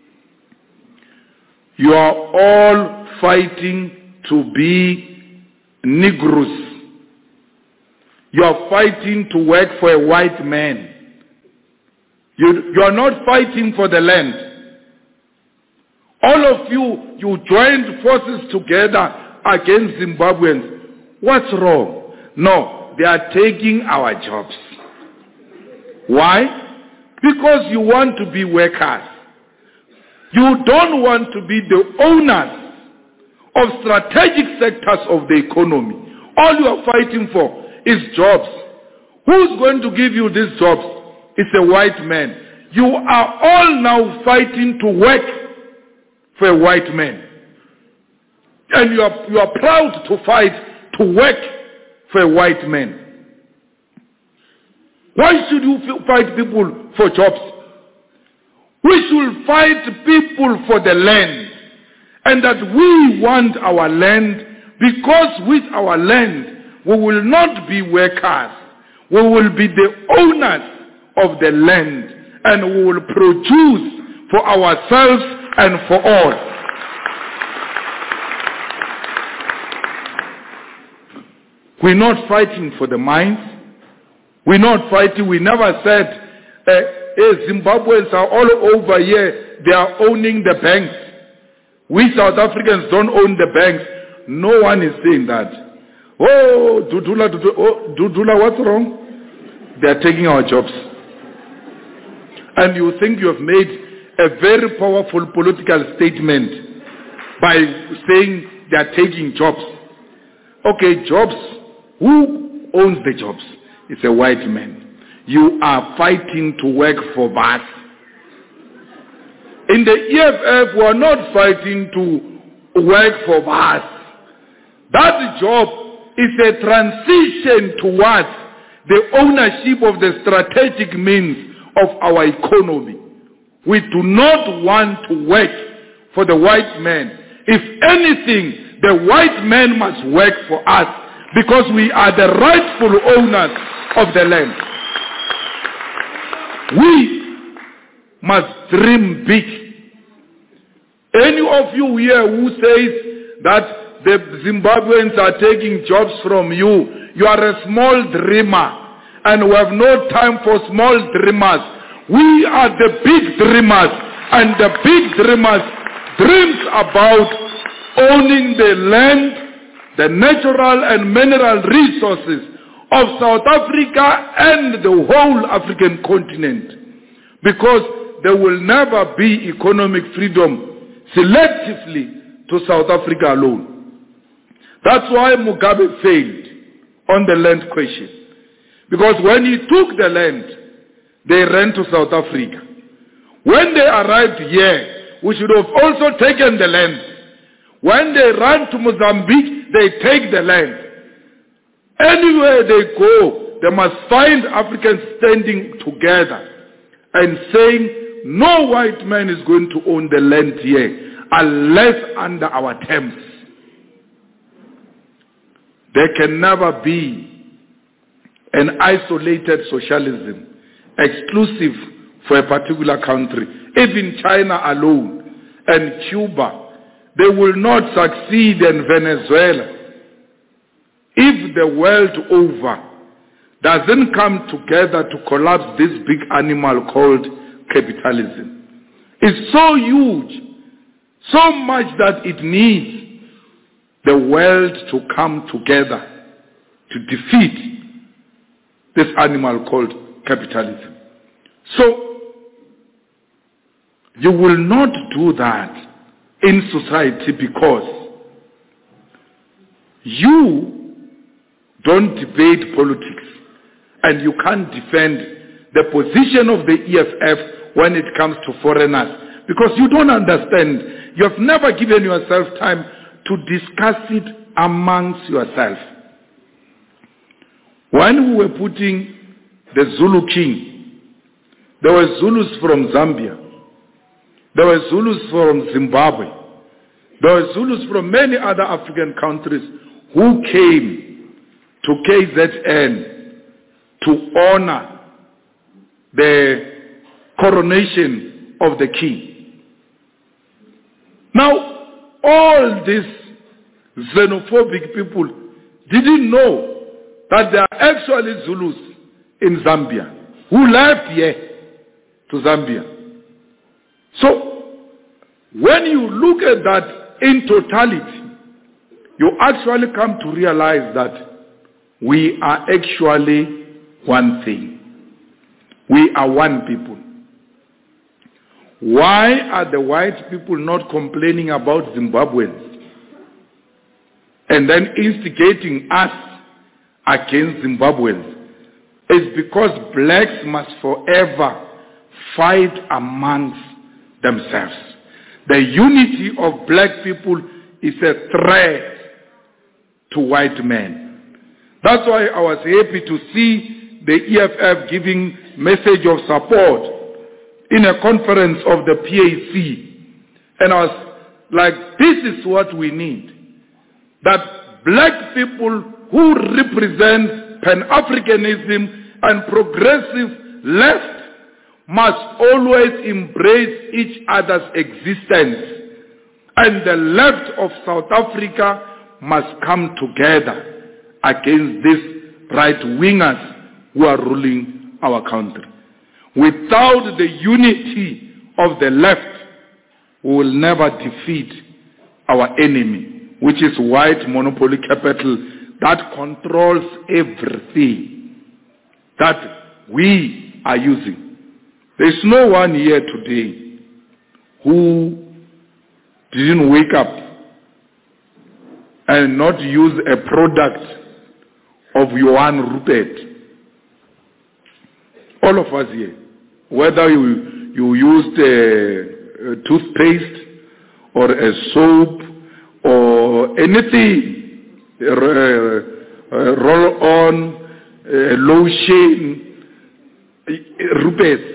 You are all fighting to be Negroes. You are fighting to work for a white man. You, you are not fighting for the land. All of you, you joined forces together against Zimbabweans. What's wrong? No, they are taking our jobs. Why? Because you want to be workers. You don't want to be the owners of strategic sectors of the economy. All you are fighting for is jobs. Who's going to give you these jobs? It's a white man. You are all now fighting to work for a white man. And you are, you are proud to fight to work for a white man. Why should you fight people for jobs? We should fight people for the land, and that we want our land, because with our land we will not be workers, we will be the owners of the land, and we will produce for ourselves and for all. We're not fighting for the mines. We're not fighting. We never said, uh, hey, Zimbabweans are all over here. They are owning the banks. We South Africans don't own the banks. No one is saying that. Oh, Dudula, Dudula, oh, Dudula, what's wrong? They are taking our jobs. And you think you have made a very powerful political statement by saying they are taking jobs. Okay, jobs. Who owns the jobs? It's a white man. You are fighting to work for us. In the E F F, we are not fighting to work for us. That job is a transition towards the ownership of the strategic means of our economy. We do not want to work for the white man. If anything, the white man must work for us, because we are the rightful owners of the land. We must dream big. Any of you here who says that the Zimbabweans are taking jobs from you, you are a small dreamer, and we have no time for small dreamers. We are the big dreamers, and the big dreamers dreams about owning the land, the natural and mineral resources of South Africa and the whole African continent, because there will never be economic freedom selectively to South Africa alone. That's why Mugabe failed on the land question, because when he took the land, they ran to South Africa. When they arrived here, we should have also taken the land. When they run to Mozambique, they take the land. Anywhere they go, they must find Africans standing together and saying, no white man is going to own the land here unless under our terms. There can never be an isolated socialism exclusive for a particular country. Even China alone and Cuba, they will not succeed in Venezuela if the world over doesn't come together to collapse this big animal called capitalism. It's so huge, so much that it needs the world to come together to defeat this animal called capitalism. So, you will not do that in society because you don't debate politics and you can't defend the position of the E F F when it comes to foreigners, because you don't understand. You have never given yourself time to discuss it amongst yourself. When we were putting the Zulu king, there were Zulus from Zambia, there were Zulus from Zimbabwe, there were Zulus from many other African countries who came to K Z N to honor the coronation of the king. Now, all these xenophobic people didn't know that there are actually Zulus in Zambia who left here to Zambia. So, when you look at that in totality, you actually come to realize that we are actually one thing. We are one people. Why are the white people not complaining about Zimbabweans and then instigating us against Zimbabweans? It's because blacks must forever fight amongst themselves. The unity of black people is a threat to white men. That's why I was happy to see the E F F giving message of support in a conference of the P A C, and I was like, this is what we need. That black people who represent Pan-Africanism and progressive left must always embrace each other's existence. And the left of South Africa must come together against these right-wingers who are ruling our country. Without the unity of the left, we will never defeat our enemy, which is white monopoly capital that controls everything that we are using. There is no one here today who didn't wake up and not use a product of Johan Rupert. All of us here, whether you, you used a, a toothpaste or a soap or anything, a, a roll-on, a lotion, Rupert.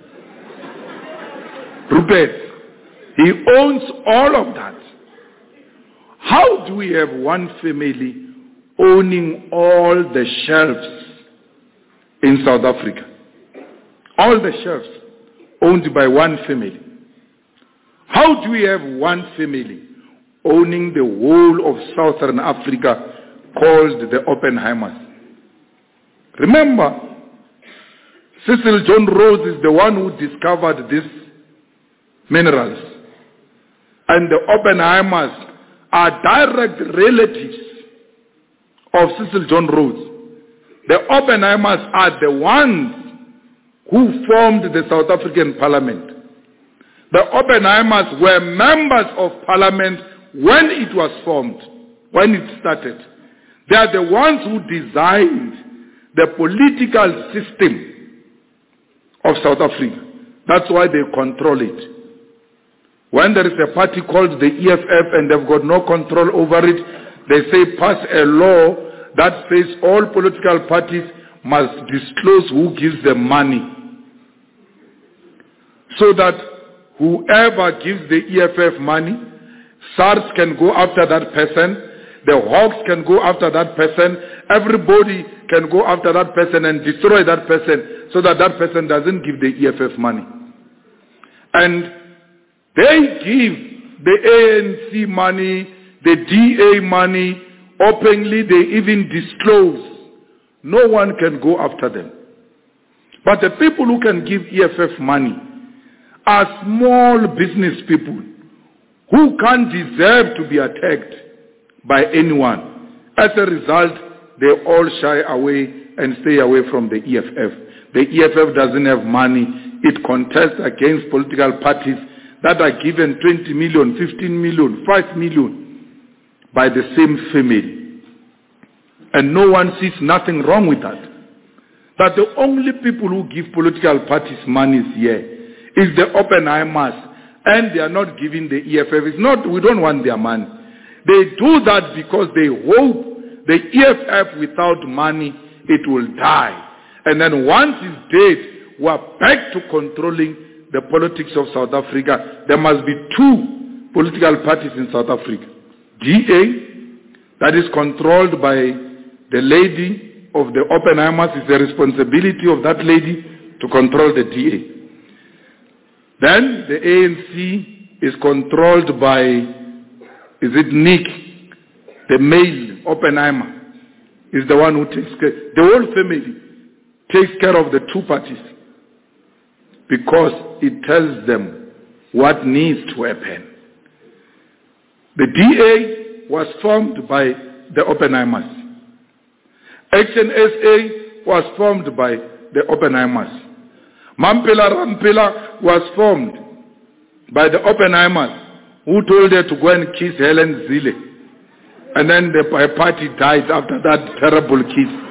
Rupert. He owns all of that. How do we have one family owning all the shelves in South Africa? All the shelves owned by one family. How do we have one family owning the whole of Southern Africa called the Oppenheimers? Remember, Cecil John Rhodes is the one who discovered these minerals. And the Oppenheimers are direct relatives of Cecil John Rhodes. The Oppenheimers are the ones who formed the South African Parliament. The Oppenheimers were members of Parliament when it was formed, when it started. They are the ones who designed the political system of South Africa. That's why they control it. When there is a party called the E F F and they've got no control over it, they say pass a law that says all political parties must disclose who gives them money, so that whoever gives the E F F money, SARS can go after that person, the Hawks can go after that person, everybody can go after that person and destroy that person so that that person doesn't give the E F F money. And they give the A N C money, the D A money, openly. They even disclose. No one can go after them. But the people who can give E F F money are small business people who can't deserve to be attacked by anyone. As a result, they all shy away and stay away from the E F F. The E F F doesn't have money. It contests against political parties that are given twenty million, fifteen million, five million by the same family. And no one sees nothing wrong with that. But the only people who give political parties money here is the Oppenheimers, and they are not giving the E F F. It's not, we don't want their money. They do that because they hope the E F F without money, it will die. And then once it's dead, we are back to controlling the politics of South Africa. There must be two political parties in South Africa. D A, that is controlled by the lady of the Oppenheimers. It's the responsibility of that lady to control the D A. Then the A N C is controlled by, is it Nick, the male Oppenheimer, is the one who takes care. The whole family takes care of the two parties because it tells them what needs to happen. The D A was formed by the Oppenheimers. Action S A was formed by the Oppenheimers. Mampela Rampela was formed by the Oppenheimers, who told her to go and kiss Helen Zille. And then the party died after that terrible kiss.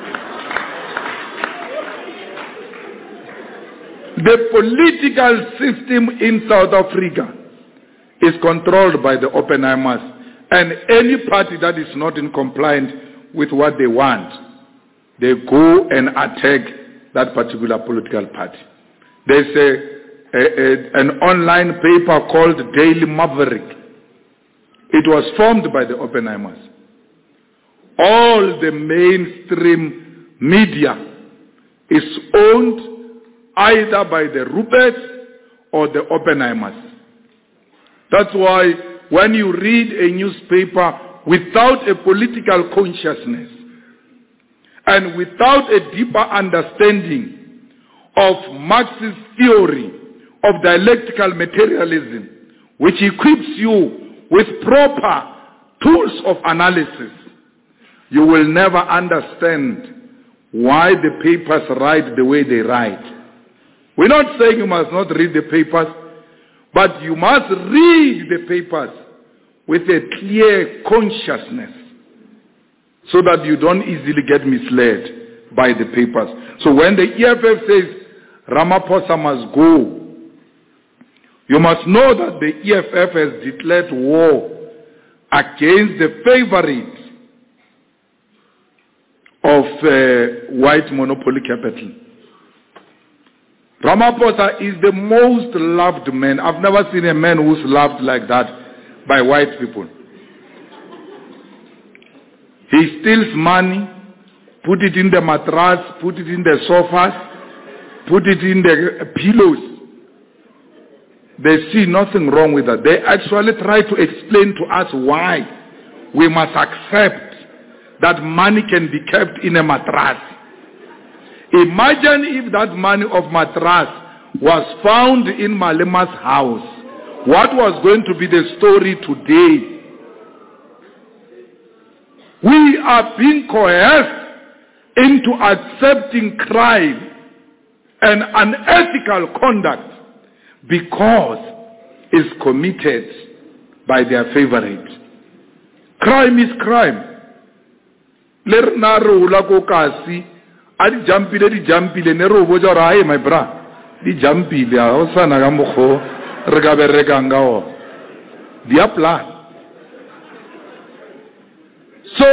The political system in South Africa is controlled by the Oppenheimers, and any party that is not in compliance with what they want, they go and attack that particular political party. There's a, a, an online paper called Daily Maverick. It was formed by the Oppenheimers. All the mainstream media is owned either by the Ruperts or the Oppenheimers. That's why when you read a newspaper without a political consciousness and without a deeper understanding of Marx's theory of dialectical materialism, which equips you with proper tools of analysis, you will never understand why the papers write the way they write. We're not saying you must not read the papers, but you must read the papers with a clear consciousness so that you don't easily get misled by the papers. So when the E F F says Ramaphosa must go, you must know that the E F F has declared war against the favorite of uh, white monopoly capital. Ramaphosa is the most loved man. I've never seen a man who's loved like that by white people. He steals money, put it in the mattress, put it in the sofas, put it in the pillows. They see nothing wrong with that. They actually try to explain to us why we must accept that money can be kept in a mattress. Imagine if that money of mattress was found in Malema's house. What was going to be the story today? We are being coerced into accepting crime and unethical conduct because it's committed by their favorite. Crime is crime. Lerna rola ko kasi adi jampile di jampile ne ro boja ra my bra di jampile a osana ga mokgo re ka be re ka ngao di apply. So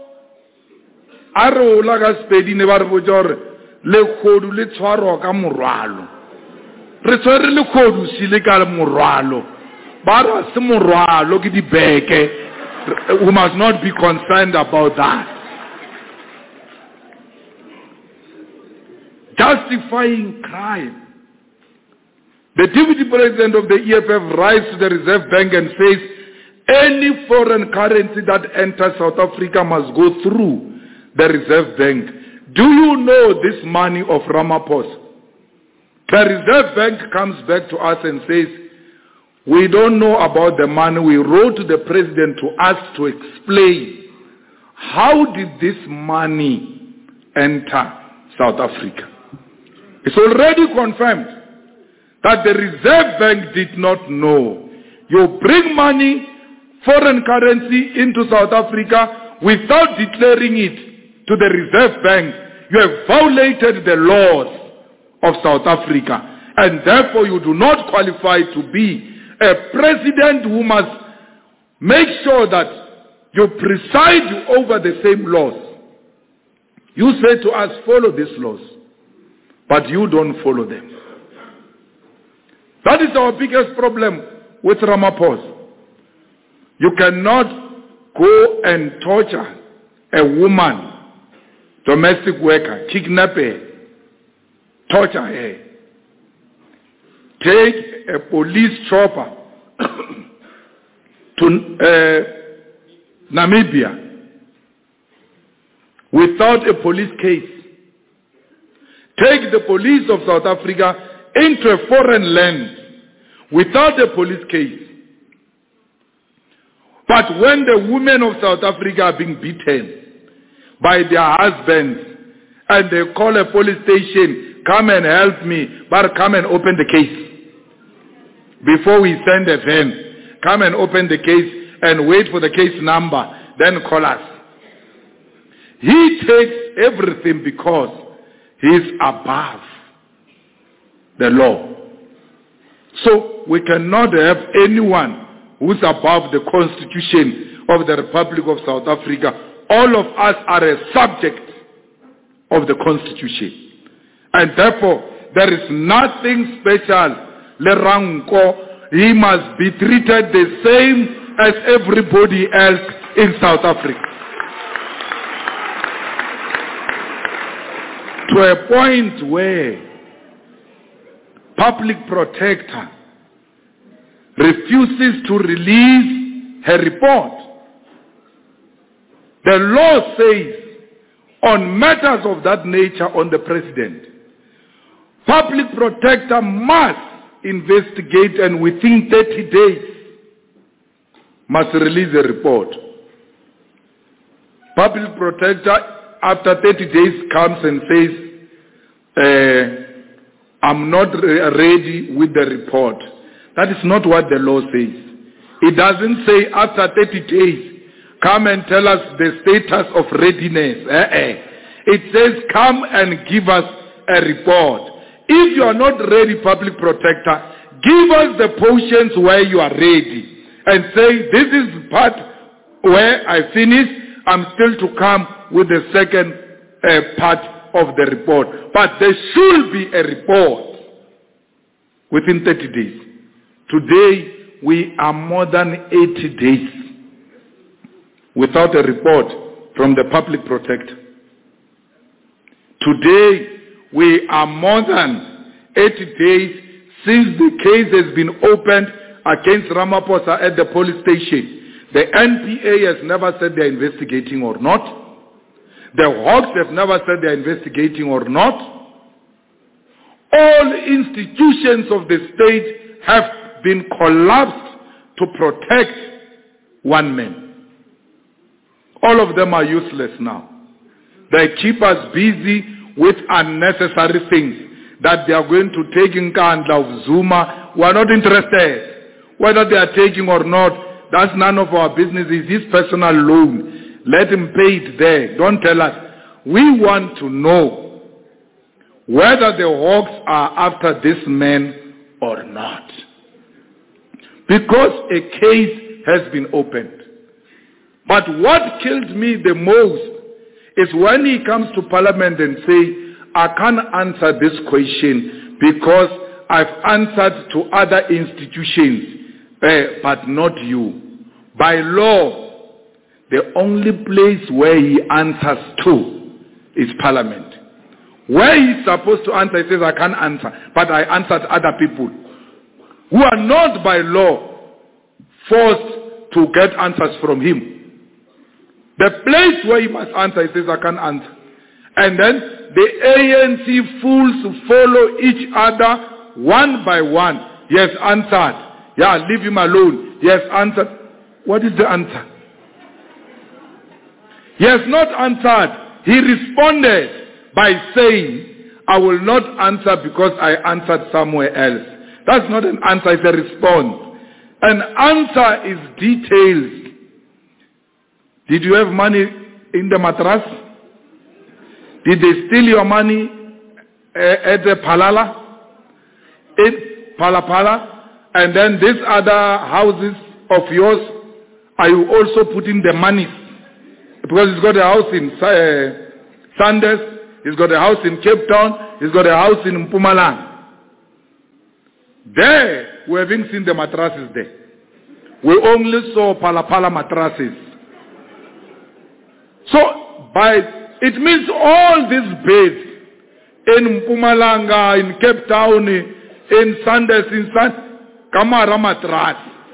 a rola ga spedi ne ba re boja re le khodu le tshwaro ka morwalo re tswere le khodu sile ka morwalo ba ra se morwalo ke di beke. We must not be concerned about that. Justifying crime. The deputy president of the E F F writes to the Reserve Bank and says any foreign currency that enters South Africa must go through the Reserve Bank. Do you know this money of Ramaphosa? The Reserve Bank comes back to us and says, we don't know about the money. We wrote to the president to ask to explain how did this money enter South Africa. It's already confirmed that the Reserve Bank did not know. You bring money, foreign currency into South Africa without declaring it to the Reserve Bank. You have violated the laws of South Africa, and therefore you do not qualify to be a president who must make sure that you preside over the same laws. You say to us, follow these laws, but you don't follow them. That is our biggest problem with Ramaphosa. You cannot go and torture a woman, domestic worker, kidnap her, torture her, take a police chopper to uh, Namibia without a police case, take the police of South Africa into a foreign land without a police case. But when the women of South Africa are being beaten by their husbands and they call a police station, come and help me, but come and open the case. Before we send a van, come and open the case and wait for the case number, then call us. He takes everything because he is above the law. So we cannot have anyone who's above the Constitution of the Republic of South Africa. All of us are a subject of the Constitution. And therefore, there is nothing special le ranko, he must be treated the same as everybody else in South Africa. To a point where public protector refuses to release her report. The law says on matters of that nature on the president, public protector must investigate and within thirty days must release a report. Public protector after thirty days comes and says, uh, I'm not re- ready with the report. That is not what the law says. It doesn't say after thirty days, come and tell us the status of readiness. Eh-eh. It says come and give us a report. If you are not ready, public protector, give us the portions where you are ready and say this is part where I finished. I'm still to come with the second uh, part of the report. But there should be a report within thirty days. Today, we are more than eighty days without a report from the public protector. Today, we are more than eighty days since the case has been opened against Ramaphosa at the police station. The N P A has never said they are investigating or not. The Hawks have never said they are investigating or not. All institutions of the state have been collapsed to protect one man. All of them are useless now. They keep us busy with unnecessary things that they are going to take in Kandla of Zuma. We are not interested. Whether they are taking or not, that's none of our business. It's his personal loan. Let him pay it there. Don't tell us. We want to know whether the Hawks are after this man or not. Because a case has been opened. But what killed me the most is when he comes to Parliament and say, I can't answer this question because I've answered to other institutions. Uh, but not you. By law, the only place where he answers to is Parliament. Where he's supposed to answer, he says, I can't answer, but I answered other people who are not by law forced to get answers from him. The place where he must answer, he says, I can't answer. And then the A N C fools follow each other one by one. He has answered. Yeah, leave him alone. He has answered. What is the answer? He has not answered. He responded by saying, I will not answer because I answered somewhere else. That's not an answer, it's a response. An answer is detailed. Did you have money in the mattress? Did they steal your money uh, at the Palala? In Palapala? And then these other houses of yours, are you also putting the money? Because he's got a house in uh, Sanders, he's got a house in Cape Town, he's got a house in Mpumalanga. There, we haven't seen the mattresses there. We only saw Palapala mattresses. So, by it means all these beds in Mpumalanga, in Cape Town, in Sanders, in Sanders, Kamara matras.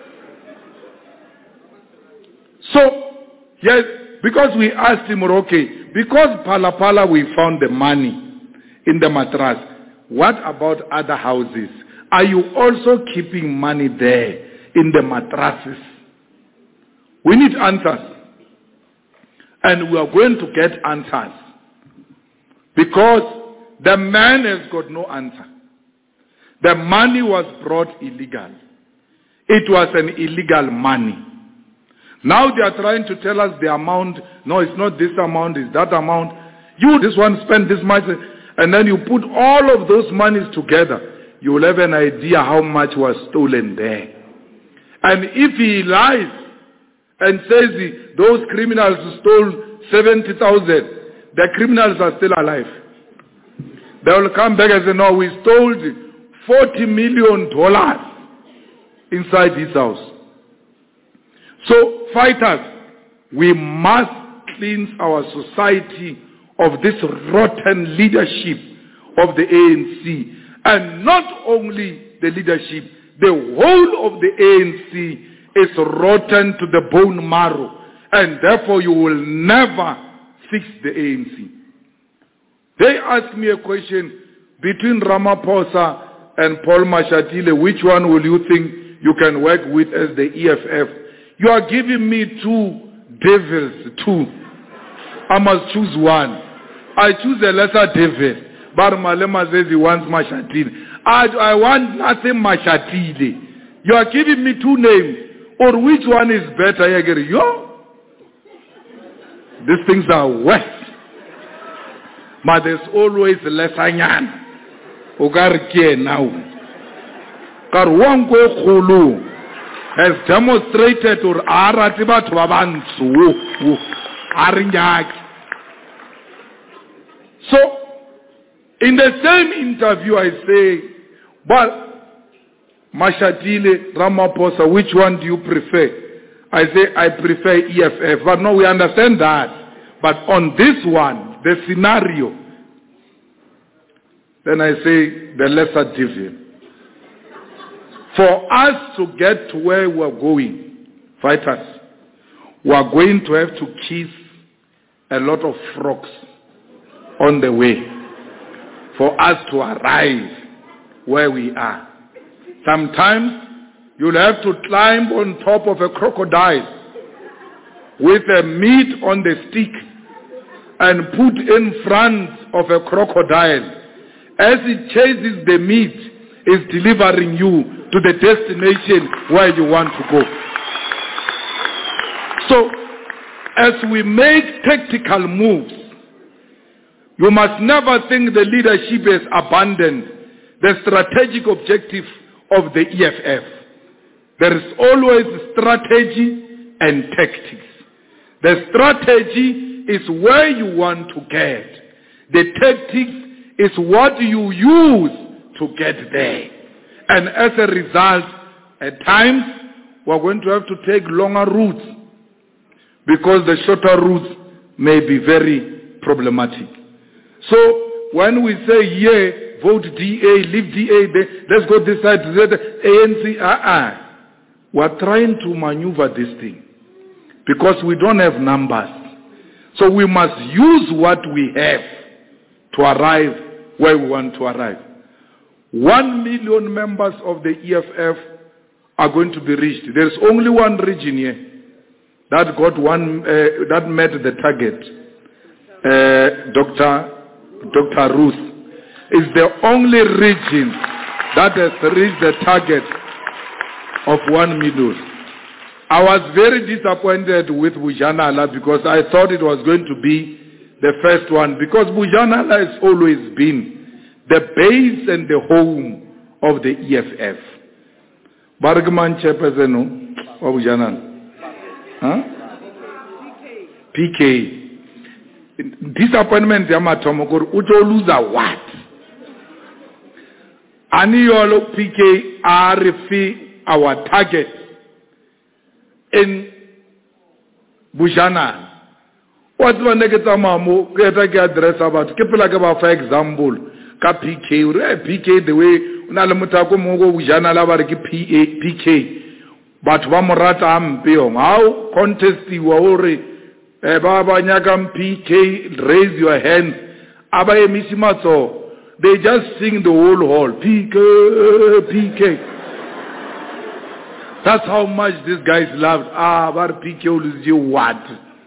So, yes, because we asked him, okay, because Pala Pala we found the money in the matras, what about other houses? Are you also keeping money there in the mattresses? We need answers. And we are going to get answers. Because the man has got no answer. The money was brought illegal. It was an illegal money. Now they are trying to tell us the amount. No, it's not this amount, it's that amount. You, this one, spend this much. And then you put all of those monies together. You will have an idea how much was stolen there. And if he lies and says he, those criminals stole seventy thousand, the criminals are still alive. They will come back and say, no, we stole forty million dollars inside this house. So, fighters, we must cleanse our society of this rotten leadership of the A N C. And not only the leadership, the whole of the A N C is rotten to the bone marrow. And therefore you will never fix the A N C. They asked me a question, between Ramaphosa and Paul Mashatile, which one will you think you can work with as the E F F? You are giving me two devils, two. I must choose one. I choose a lesser devil. Bar Malema says he wants Mashatile. I, I want nothing Mashatile. You are giving me two names. Or which one is better? Yo? These things are worse. But there's always lesser nyan. Ogarke now. Karwanko Khulu has demonstrated or aratiba to Arinyaki. So, in the same interview I say, but Mashatile, Ramaphosa, which one do you prefer? I say, I prefer E F F. But no, we understand that. But on this one, the scenario, then I say, the lesser devil. For us to get to where we are going, fighters, we are going to have to kiss a lot of frogs on the way for us to arrive where we are. Sometimes you'll have to climb on top of a crocodile with a meat on the stick and put in front of a crocodile. As it chases the meat, is delivering you to the destination where you want to go. So, as we make tactical moves, you must never think the leadership has abandoned the strategic objective of the E F F. There is always strategy and tactics. The strategy is where you want to get. The tactics is what you use to get there. And as a result, at times, we're going to have to take longer routes because the shorter routes may be very problematic. So, when we say, yeah, vote D A, leave D A, let's go this side, A N C, uh-uh. We're trying to maneuver this thing because we don't have numbers. So we must use what we have to arrive where we want to arrive. One million members of the E F F are going to be reached. There's only one region here that got one, uh, that met the target. Uh, Doctor Doctor Ruth is the only region that has reached the target of one million. I was very disappointed with Bujanala because I thought it was going to be the first one, because Bujanala has always been the base and the home of the E F F. Bargman Chairperson of Bujanala. Huh? P K. Disappointment Yamatomokor Ujo loser what? Aniolo P K are our target in Bujanala. What's one negative mamu? Get a address about Kipilaka, for example, Ka P K, P K the way Nalamutako Mogo Bujanala P K, but Wamorata Ampion. How contest you already? Baba Nyagam P K, raise your hand. Abaye Misimato, they just sing the whole hall. P K, P K. That's how much these guys loved. Ah, but P K will do what?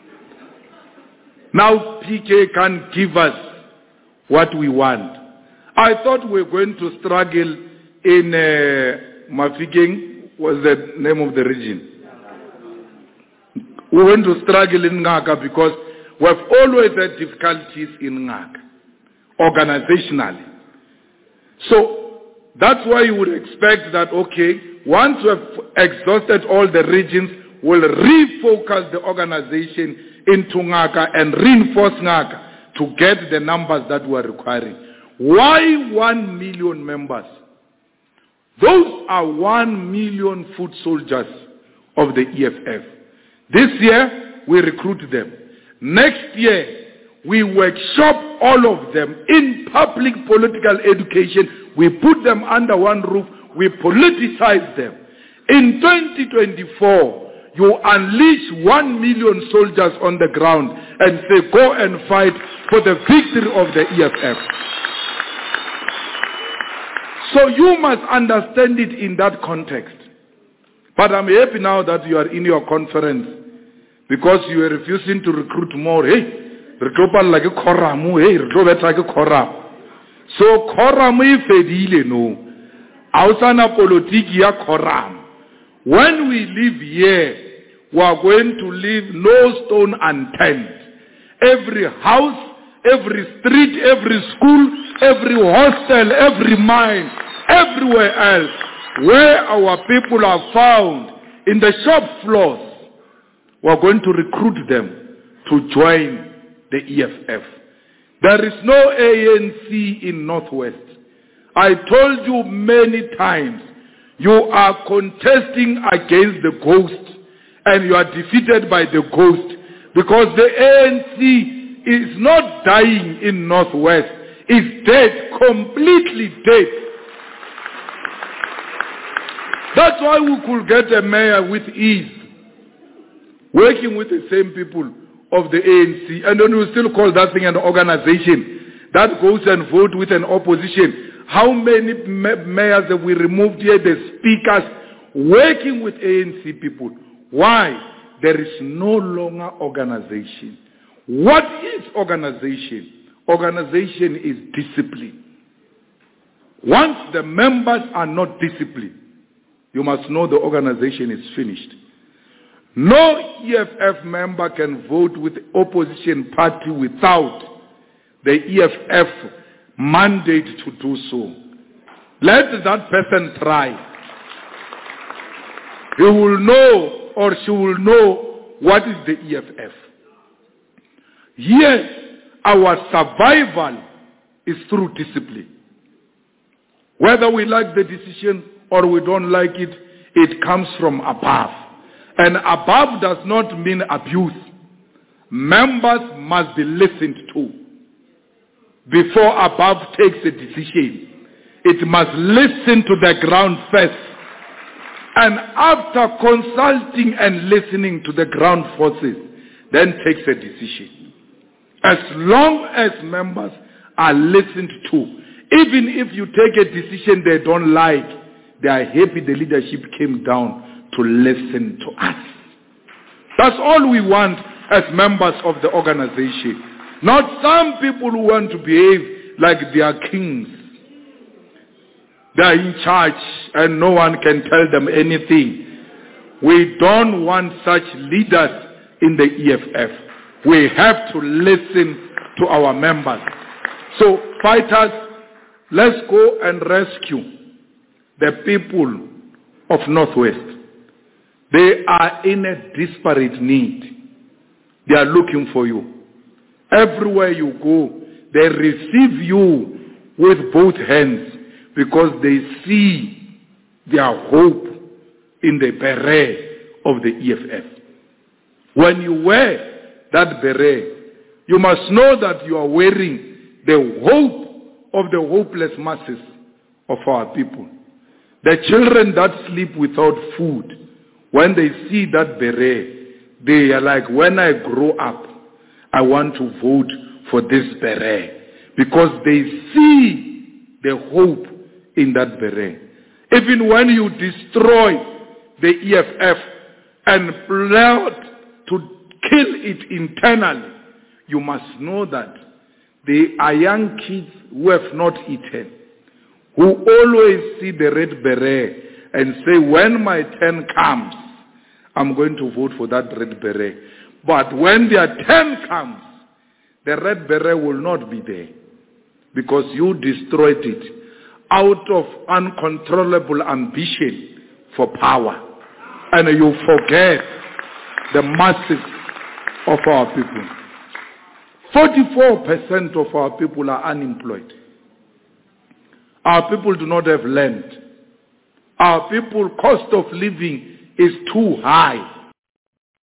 Now P K can give us what we want. I thought we were going to struggle in uh, Mafikeng, was the name of the region. We went to struggle in Ngaka because we've always had difficulties in Ngaka, organizationally. So that's why you would expect that, okay, once we've exhausted all the regions, we'll refocus the organization into Ngaka and reinforce Ngaka to get the numbers that we're requiring. Why one million members? Those are one million foot soldiers of the E F F. This year, we recruit them. Next year, we workshop all of them in public political education. We put them under one roof. We politicize them. In twenty twenty-four, you unleash one million soldiers on the ground and say, go and fight for the victory of the E F F. So you must understand it in that context. But I'm happy now that you are in your conference because you are refusing to recruit more. Hey, recruit like a koramu. Hey, recruit like a koram. So koramu ifedile no. Ausana politiki ya koram. When we live here, we are going to leave no stone unturned. Every house, every street, every school, every hostel, every mine, everywhere else, where our people are found, in the shop floors, we are going to recruit them to join the E F F. There is no A N C in Northwest. I told you many times, you are contesting against the ghost, and you are defeated by the ghost, because the A N C is not dying in Northwest. It's dead, completely dead. That's why we could get a mayor with ease, working with the same people of the A N C, and then we still call that thing an organization that goes and vote with an opposition. How many mayors have we removed here, the speakers, working with A N C people? Why? There is no longer organization. What is organization? Organization is discipline. Once the members are not disciplined, you must know the organization is finished. No E F F member can vote with the opposition party without the E F F mandate to do so. Let that person try. He will know, or she will know, what is the E F F. Yes, our survival is through discipline. Whether we like the decision or we don't like it, it comes from above. And above does not mean abuse. Members must be listened to before above takes a decision. It must listen to the ground first. And after consulting and listening to the ground forces, then takes a decision. As long as members are listened to, even if you take a decision they don't like, they are happy the leadership came down to listen to us. That's all we want as members of the organization. Not some people who want to behave like they are kings. They are in charge and no one can tell them anything. We don't want such leaders in the E F F. We have to listen to our members. So fighters, let's go and rescue the people of Northwest. They are in a desperate need. They are looking for you. Everywhere you go, they receive you with both hands because they see their hope in the beret of the E F F. When you wear that beret, you must know that you are wearing the hope of the hopeless masses of our people. The children that sleep without food, when they see that beret, they are like, when I grow up, I want to vote for this beret. Because they see the hope in that beret. Even when you destroy the E F F and plot to kill it internally, you must know that they are young kids who have not eaten, who always see the red beret and say, when my turn comes, I'm going to vote for that red beret. But when their turn comes, the red beret will not be there because you destroyed it out of uncontrollable ambition for power. And you forget the masses of our people. forty-four percent of our people are unemployed. Our people do not have land. our people cost of living is too high.